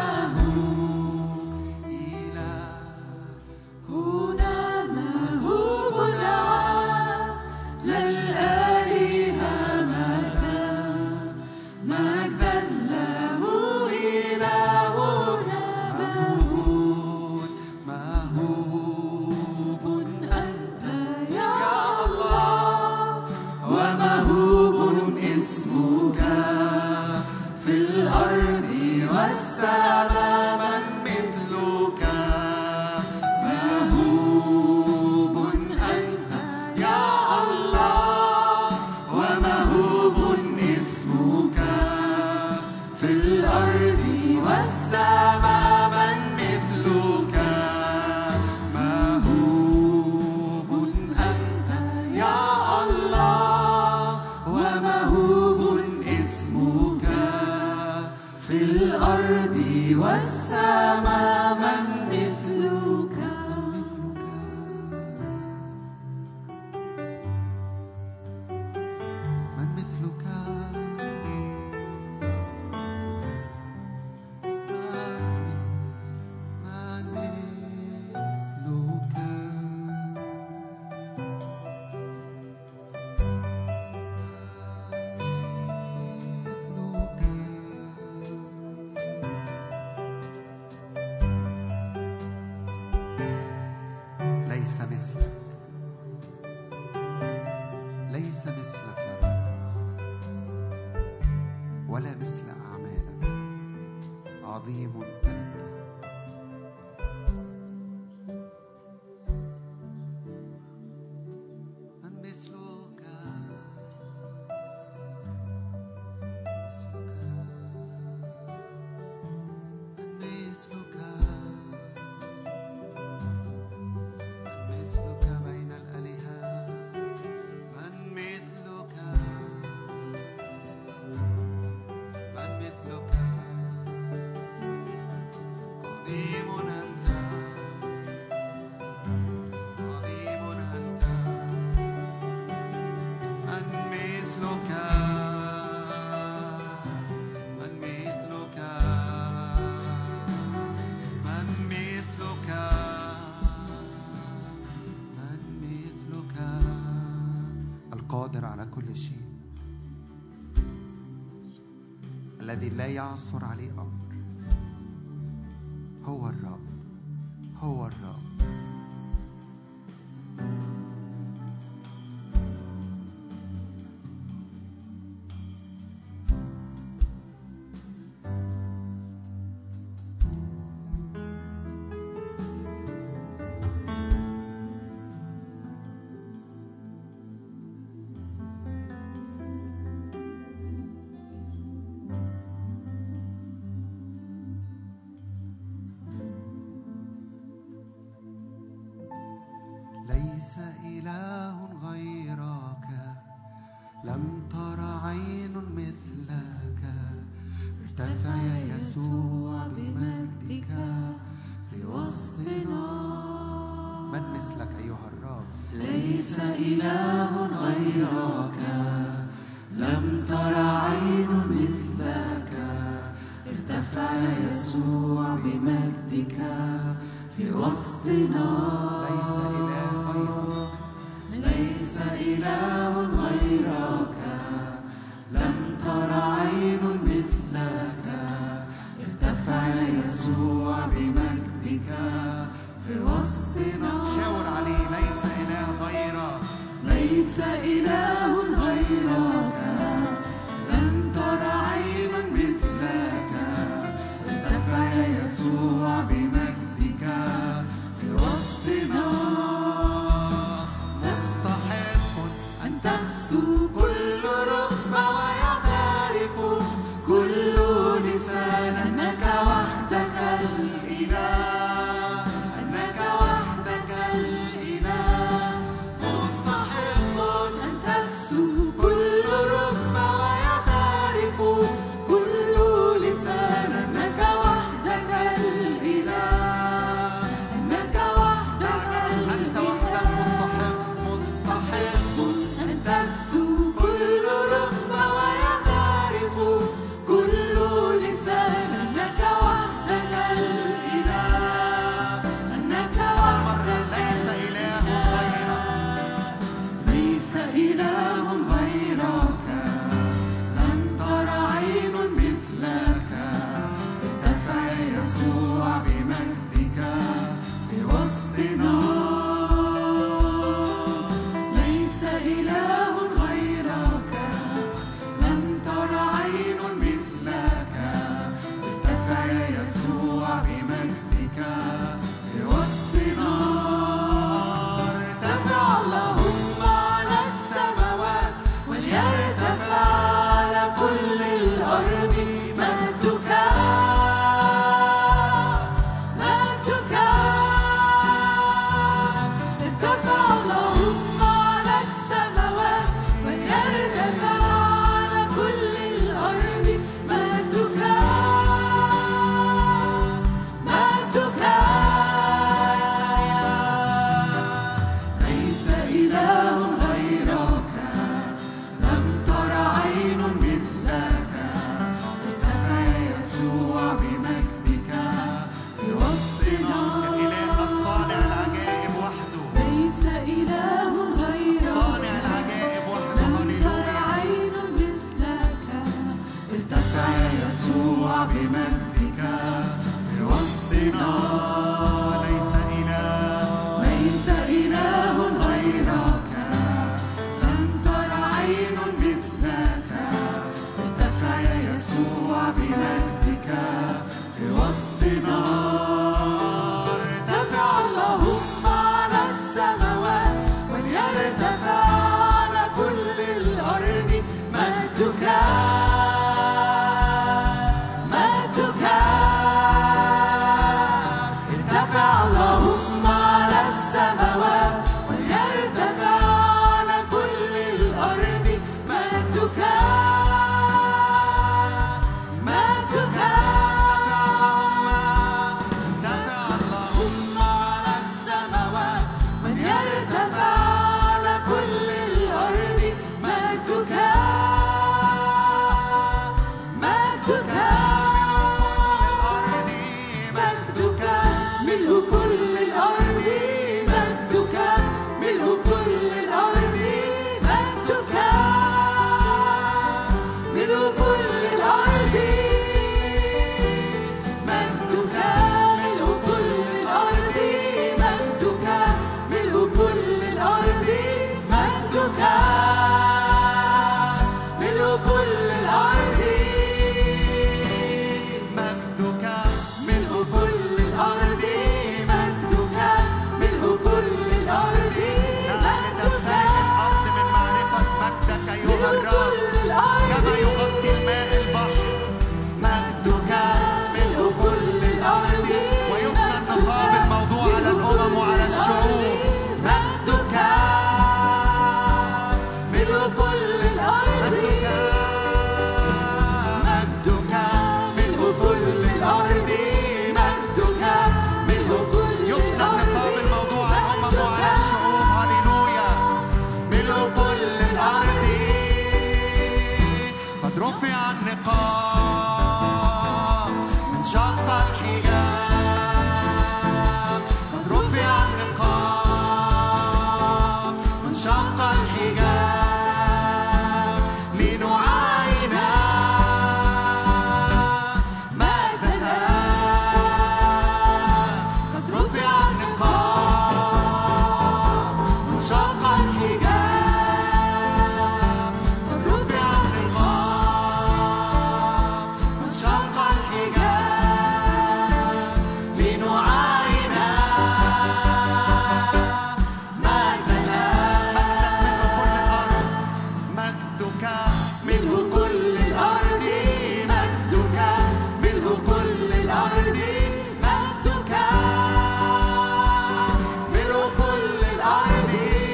Speaker 1: موهوب، إلهنا موهوب على الآلهة مجدا، مجدا له. إلهنا موهوب، موهوب أنت يا الله، وموهوب اسمك في الأرض والسماء. من مثلك موهوب أنت يا الله، وموهوب اسمك في الأرض والسماء. من مثلك موهوب أنت يا الله، وموهوب اسمك في الأرض والسماء. من مثلك، من مثلك، من مثلك. كل شيء، الذي لا يعثر عليه أمر. هو الرب، هو الرب. ليس إله غيرك، لم تر عين مثلك. ارتفع يا يسوع بمجدك في وسطنا. من مثلك أيها الرب؟
Speaker 3: ليس إله غيرك، لم تر عين مثلك. ارتفع يا يسوع بمجدك في وسطنا.
Speaker 1: ليس إله غيرك،
Speaker 3: ليس إله غيرك، لم تر عين مثلك. ارتفع يسوع بمجدك في وسطنا.
Speaker 1: شاور عليه. ليس إله غيرك،
Speaker 3: ليس إله غيرك، لم تر عين مثلك. ارتفع يسوع بمجدك في وسطنا.
Speaker 1: مستحق
Speaker 3: أن تغسو كل ركبة ويعترف كل لسان أنك وحدك الإله، أنك وحدك الإله. مستحق أن تغسو كل ركبة ويعترف كل لسان أنك وحدك الإله، أنك وحدك
Speaker 1: أنت
Speaker 3: الإله.
Speaker 1: وحدك مستحق، مستحق
Speaker 3: أن تغسو كل ركبة ويعترف كل لسان أنك وحدك الإله، أنك وحدك.
Speaker 1: ليس إله غيرك،
Speaker 3: ليس إله غيرك، لم تر عين مثلك. ارتفع يسوع بمجدك في وسطنا. ليس إله غيرك، لم تر عين مثلك. ارتفع يسوع بمجدك في وسطنا. ارتفع اللهم على السماوات، وليرتفع على كل الأرض مجدك، مجدك. ارتفع اللهم على السماوات، وليرتفع على كل الأرض مجدك، مجدك. ليس إله غيرك، لم تر عين مثلك. ارتفع يسوع بمجدك في وسطنا.
Speaker 1: الإله الصانع العجائب وحده،
Speaker 3: ليس إله غيرك،
Speaker 1: صانع العجائب وحده.
Speaker 3: لم تر
Speaker 1: هللويا.
Speaker 3: عين مثلك. ارتفع يسوع بمجدك في وسطنا.
Speaker 1: ليس إله،
Speaker 3: ليس إله غيرك، لم تر عين مثلك. ارتفع يسوع بمجدك في وسطنا. ارتفع اللهم على السماوات، وليرتفع على كل الأرض مجدك، مجدك. ارتفع اللهم على السماوات، وليرتفع على كل الأرض مجدك، مجدك.
Speaker 1: ارتفع
Speaker 3: اللهم على السماوات، وليرتفع على كل الأرض مجدك، كل الأرض مجدك ملء كل الأرض مجدك ملء كل الأرض
Speaker 1: تمتلك الأرض من معرفة مجدك أيها الرب كما يغطي الماء البحر مجدك ملء كل الأرض ويفنى النقاب الموضوع على الأمم وعلى الشعوب مجدك ملء كل الأرض مجدك ملء كل الأرض مجدك ملء كل يفنى النقاب الموضوع على الأمم وعلى الشعوب هللويا ملء كل الأرض قد رفع النقاب انشق الحجاب قد رفع النقاب انشق الحجاب لنعاين مجدك قد رفع النقاب انشق الحجاب قد رفع النقاب انشق الحجاب لنعاين مجدك مجدك ملء كل الأرض مجدك ملء كل الأرض مجدك ملء كل الأرض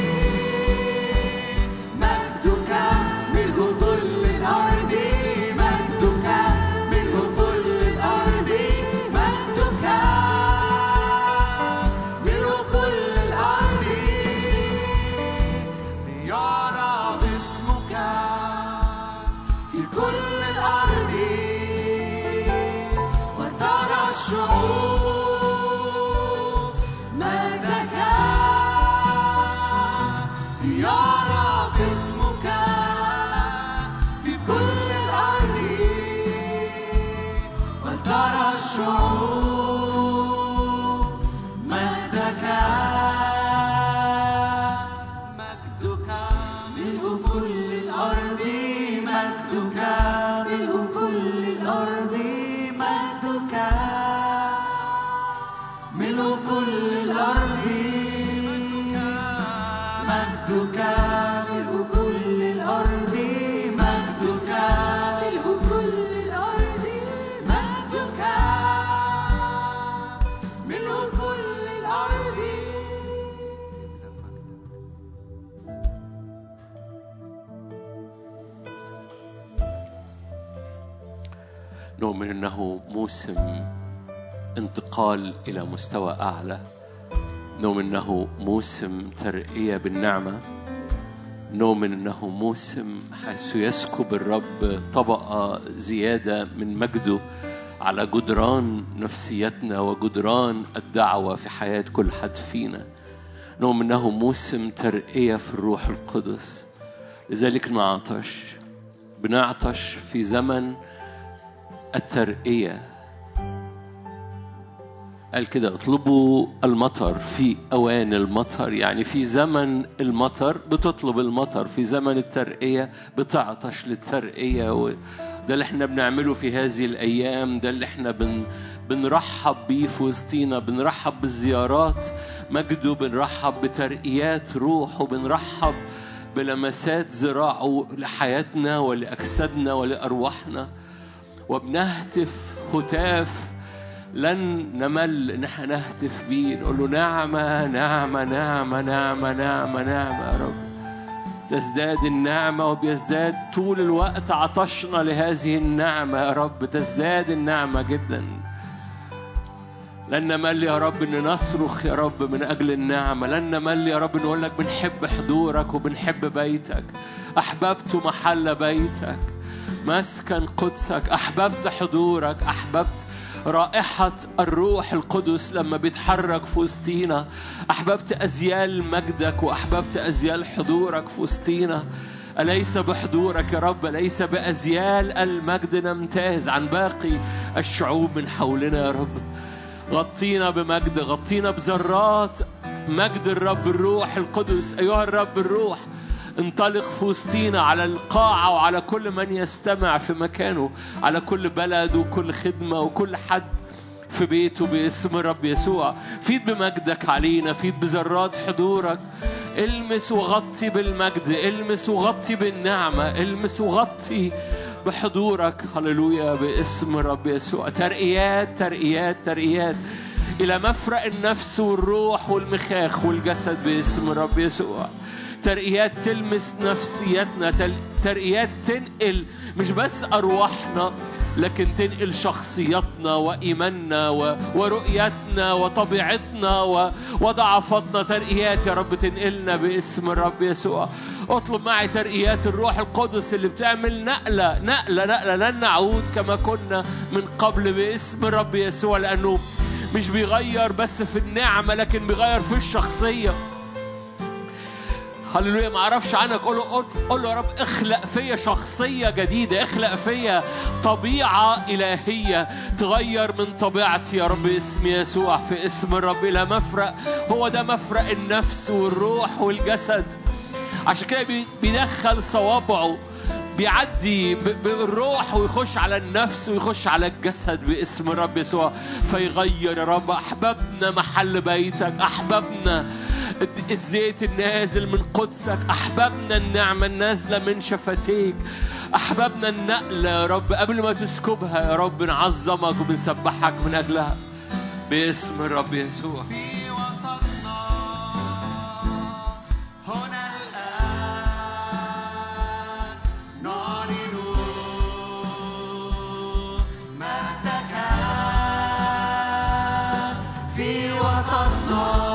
Speaker 1: مجدك ملء كل الأرض مجدك ملء كل الأرض مجدك ملء كل الأرض ليرى اسمك في كل الأرض وترى الشعوب مجدك ليرى اسمك في كل الأرض وترى الشعوب مجدك مجدك ملء كل الأرض مجدك ملء كل الأرض مجدك ملء كل الأرض مجدك ملء كل الأرض مجدك ملء كل الأرض مجدك ملء كل الأرض
Speaker 4: نؤمن أنه موسم انتقال إلى مستوى أعلى. نؤمن أنه موسم ترقية بالنعمة. نؤمن أنه موسم حيث يسكب الرب طبقة زيادة من مجده على جدران نفسيتنا وجدران الدعوة في حياة كل حد فينا. نؤمن أنه موسم ترقية في الروح القدس. لذلك نعطش، بنعطش في زمن الترقية. قال كده اطلبوا المطر في أوان المطر، يعني في زمن المطر بتطلب المطر، في زمن الترقية بتعطش للترقية. وده اللي احنا بنعمله في هذه الأيام، ده اللي احنا بن بنرحب بيه في وسطينا، بنرحب بالزيارات مجده، بنرحب بترقيات روح، وبنرحب بلمسات زراعه لحياتنا ولأجسادنا ولأرواحنا، وبنهتف هتاف لن نمل. نحن نهتف بيه نقول له نعمة نعمة نعمة نعمة نعمة نعمة يا رب. تزداد النعمة وبيزداد طول الوقت عطشنا لهذه النعمة يا رب. تزداد النعمة جدا. لن نمل يا رب ان نصرخ يا رب من اجل النعمة. لن نمل يا رب نقول لك بنحب حضورك وبنحب بيتك. احببت محل بيتك، مسكن قدسك. احببت حضورك، احببت رائحة الروح القدس لما بيتحرك في وسطينا. أحببت أزيال مجدك وأحببت أزيال حضورك في وسطينا. أليس بحضورك يا رب، ليس بأزيال المجد نمتاز عن باقي الشعوب من حولنا يا رب. غطينا بمجد، غطينا بذرات مجد الرب الروح القدس. أيها الرب الروح، انطلق في وسطينا على القاعة وعلى كل من يستمع في مكانه، على كل بلد وكل خدمة وكل حد في بيته باسم رب يسوع. فيد بمجدك علينا، فيد بذرات حضورك. المس وغطي بالمجد، المس وغطي بالنعمة، المس وغطي بحضورك. هللويا باسم رب يسوع. ترقيات ترقيات ترقيات إلى مفرق النفس والروح والمخاخ والجسد باسم رب يسوع. ترقيات تلمس نفسيتنا، ترقيات تنقل مش بس أرواحنا لكن تنقل شخصياتنا وإيماننا ورؤيتنا وطبيعتنا وضعفتنا. ترقيات يا رب تنقلنا باسم الرب يسوع. اطلب معي ترقيات الروح القدس اللي بتعمل نقلة نقلة نقلة لن نعود كما كنا من قبل باسم الرب يسوع، لأنه مش بيغير بس في النعمة لكن بيغير في الشخصية. هللويا. ما اعرفش عنك، قول له قول له يا رب اخلق فيا شخصيه جديده، اخلق فيا طبيعه الهيه تغير من طبيعتي يا رب اسم يسوع. في اسم الرب الى مفرق، هو ده مفرق النفس والروح والجسد. عشان كده بيدخل صوابعه، بيعدي بالروح ويخش على النفس ويخش على الجسد باسم الرب يسوع فيغير. يا رب احببنا محل بيتك، احببنا الزيت النازل من قدسك، أحببنا النعمة النازلة من شفتيك، أحببنا النقلة يا رب قبل ما تسكبها. يا رب نعظمك وبنسبحك من أجلها باسم الرب يسوع.
Speaker 3: في وسطنا هنا الآن نعلن مجدك في وسطنا.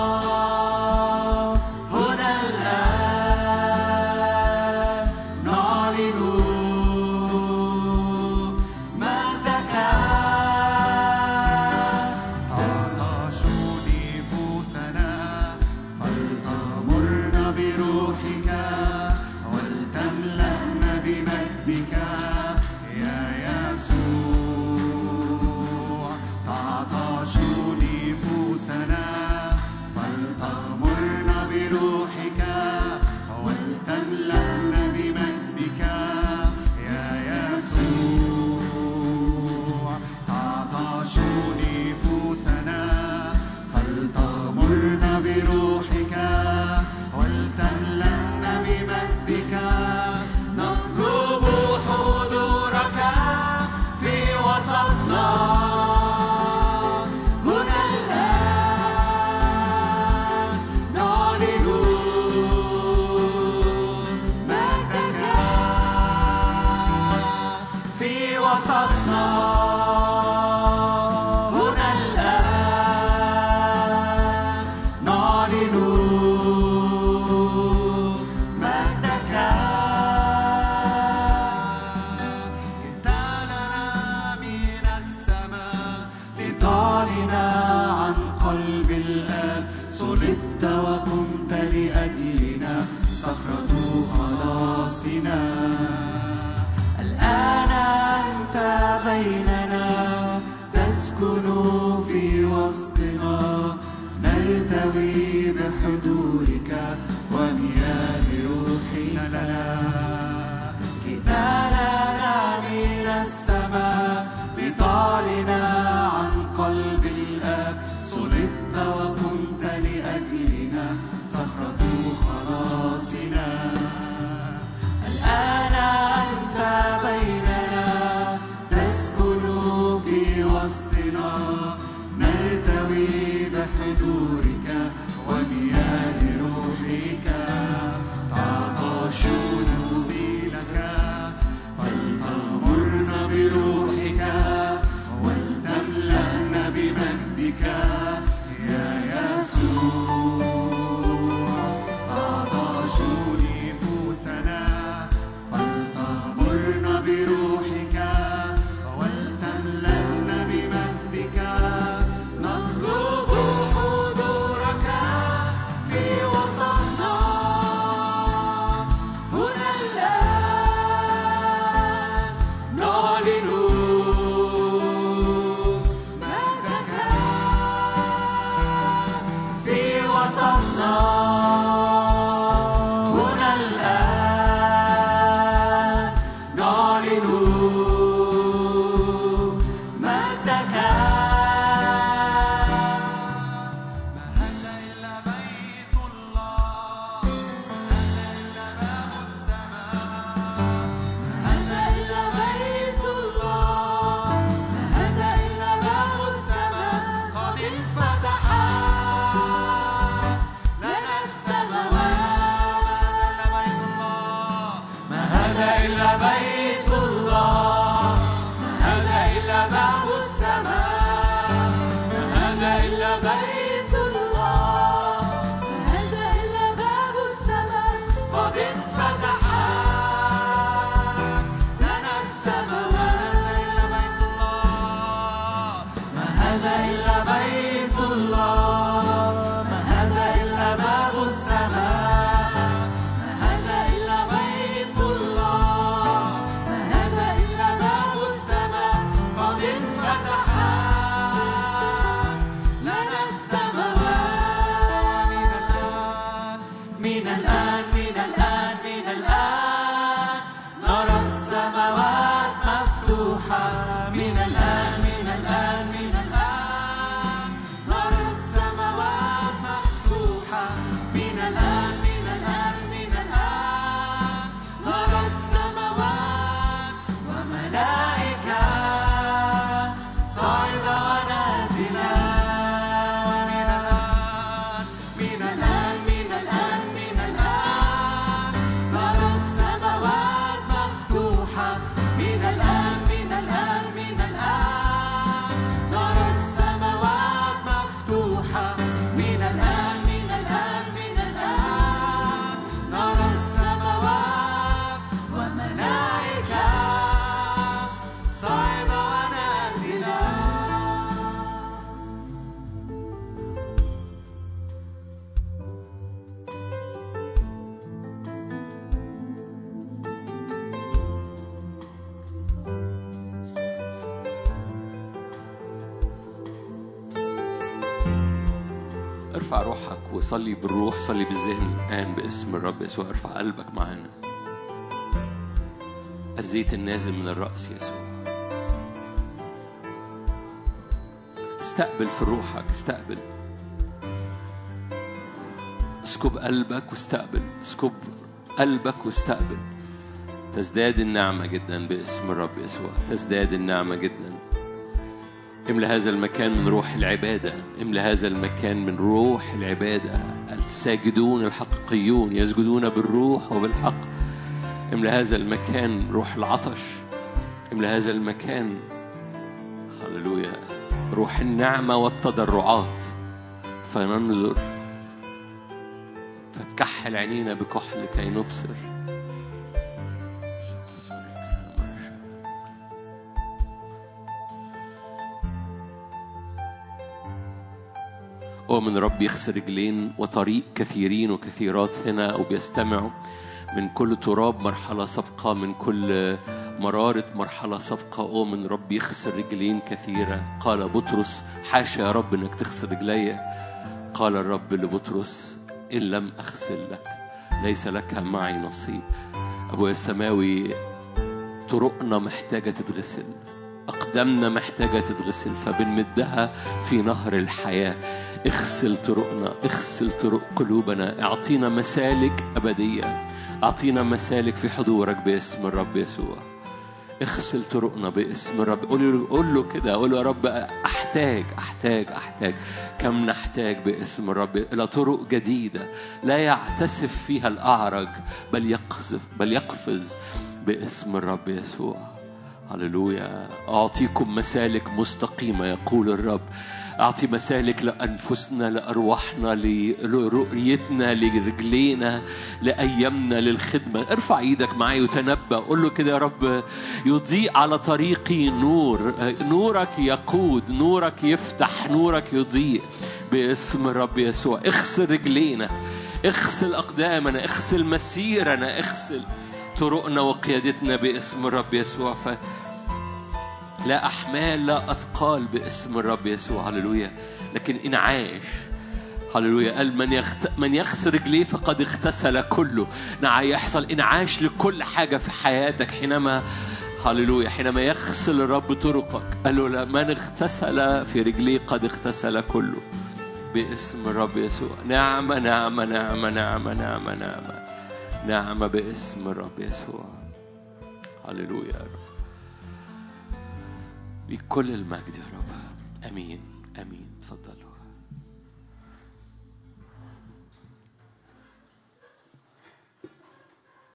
Speaker 4: ارفع روحك وصلي بالروح، صلي بالذهن الآن باسم الرب يسوع. ارفع قلبك معانا. الزيت النازل من الرأس يسوع. استقبل في روحك، استقبل. اسكب قلبك واستقبل، اسكب قلبك واستقبل. تزداد النعمة جدا باسم الرب يسوع، تزداد النعمة جدا. املأ هذا المكان من روح العبادة، املأ هذا المكان من روح العبادة. الساجدون الحقيقيون يسجدون بالروح وبالحق. املأ هذا المكان روح العطش، املأ هذا المكان هللويا روح النعمة والتضرعات، فننظر فتكحل عينينا بكحل كي نبصر. ومن رب يخسر رجلين وطريق كثيرين وكثيرات هنا وبيستمعوا من كل تراب مرحلة صفقة، من كل مرارة مرحلة صفقة. ومن رب يخسر رجلين كثيرة. قال بطرس حاشا يا رب انك تخسر رجلي. قال الرب لبطرس إن لم أغسل لك ليس لك معي نصيب. أبويا السماوي، طرقنا محتاجة تتغسل، أقدامنا محتاجة تتغسل، فبنمدها في نهر الحياة. اغسل طرقنا، اغسل طرق قلوبنا، اعطينا مسالك أبدية، اعطينا مسالك في حضورك باسم الرب يسوع. اغسل طرقنا باسم الرب. قول له قول له كده، قول له يا رب احتاج احتاج احتاج كم نحتاج باسم الرب الى طرق جديدة لا يعتسف فيها الأعرج بل يقذف بل يقفز باسم الرب يسوع. هللويا. أعطيكم مسالك مستقيمة يقول الرب. أعطي مسالك لأنفسنا، لأرواحنا، لرؤيتنا، لرجلينا، لأيامنا، للخدمة. ارفع ايدك معي وتنبأ. قول له كده يا رب يضيء على طريقي نور، نورك يقود، نورك يفتح، نورك يضيء باسم الرب يسوع. اغسل رجلينا، اغسل أقدامنا، اغسل مسيرنا، اغسل طرقنا وقيادتنا باسم الرب يسوع. ف لا أحمال لا أثقال باسم الرب يسوع. هللويا. لكن إنعاش. هللويا. قال من يخت... من يغسل رجليه فقد اغتسل كله. نعم، يحصل إنعاش لكل حاجة في حياتك حينما هللويا. حينما يغسل الرب طرقك قال له من اغتسل في رجليه قد اغتسل كله باسم الرب يسوع. نعمة نعمة نعمة نعمة نعمة نعمة نعمة باسم الرب يسوع. هللويا يا رب. بكل المجد يا رب. امين امين.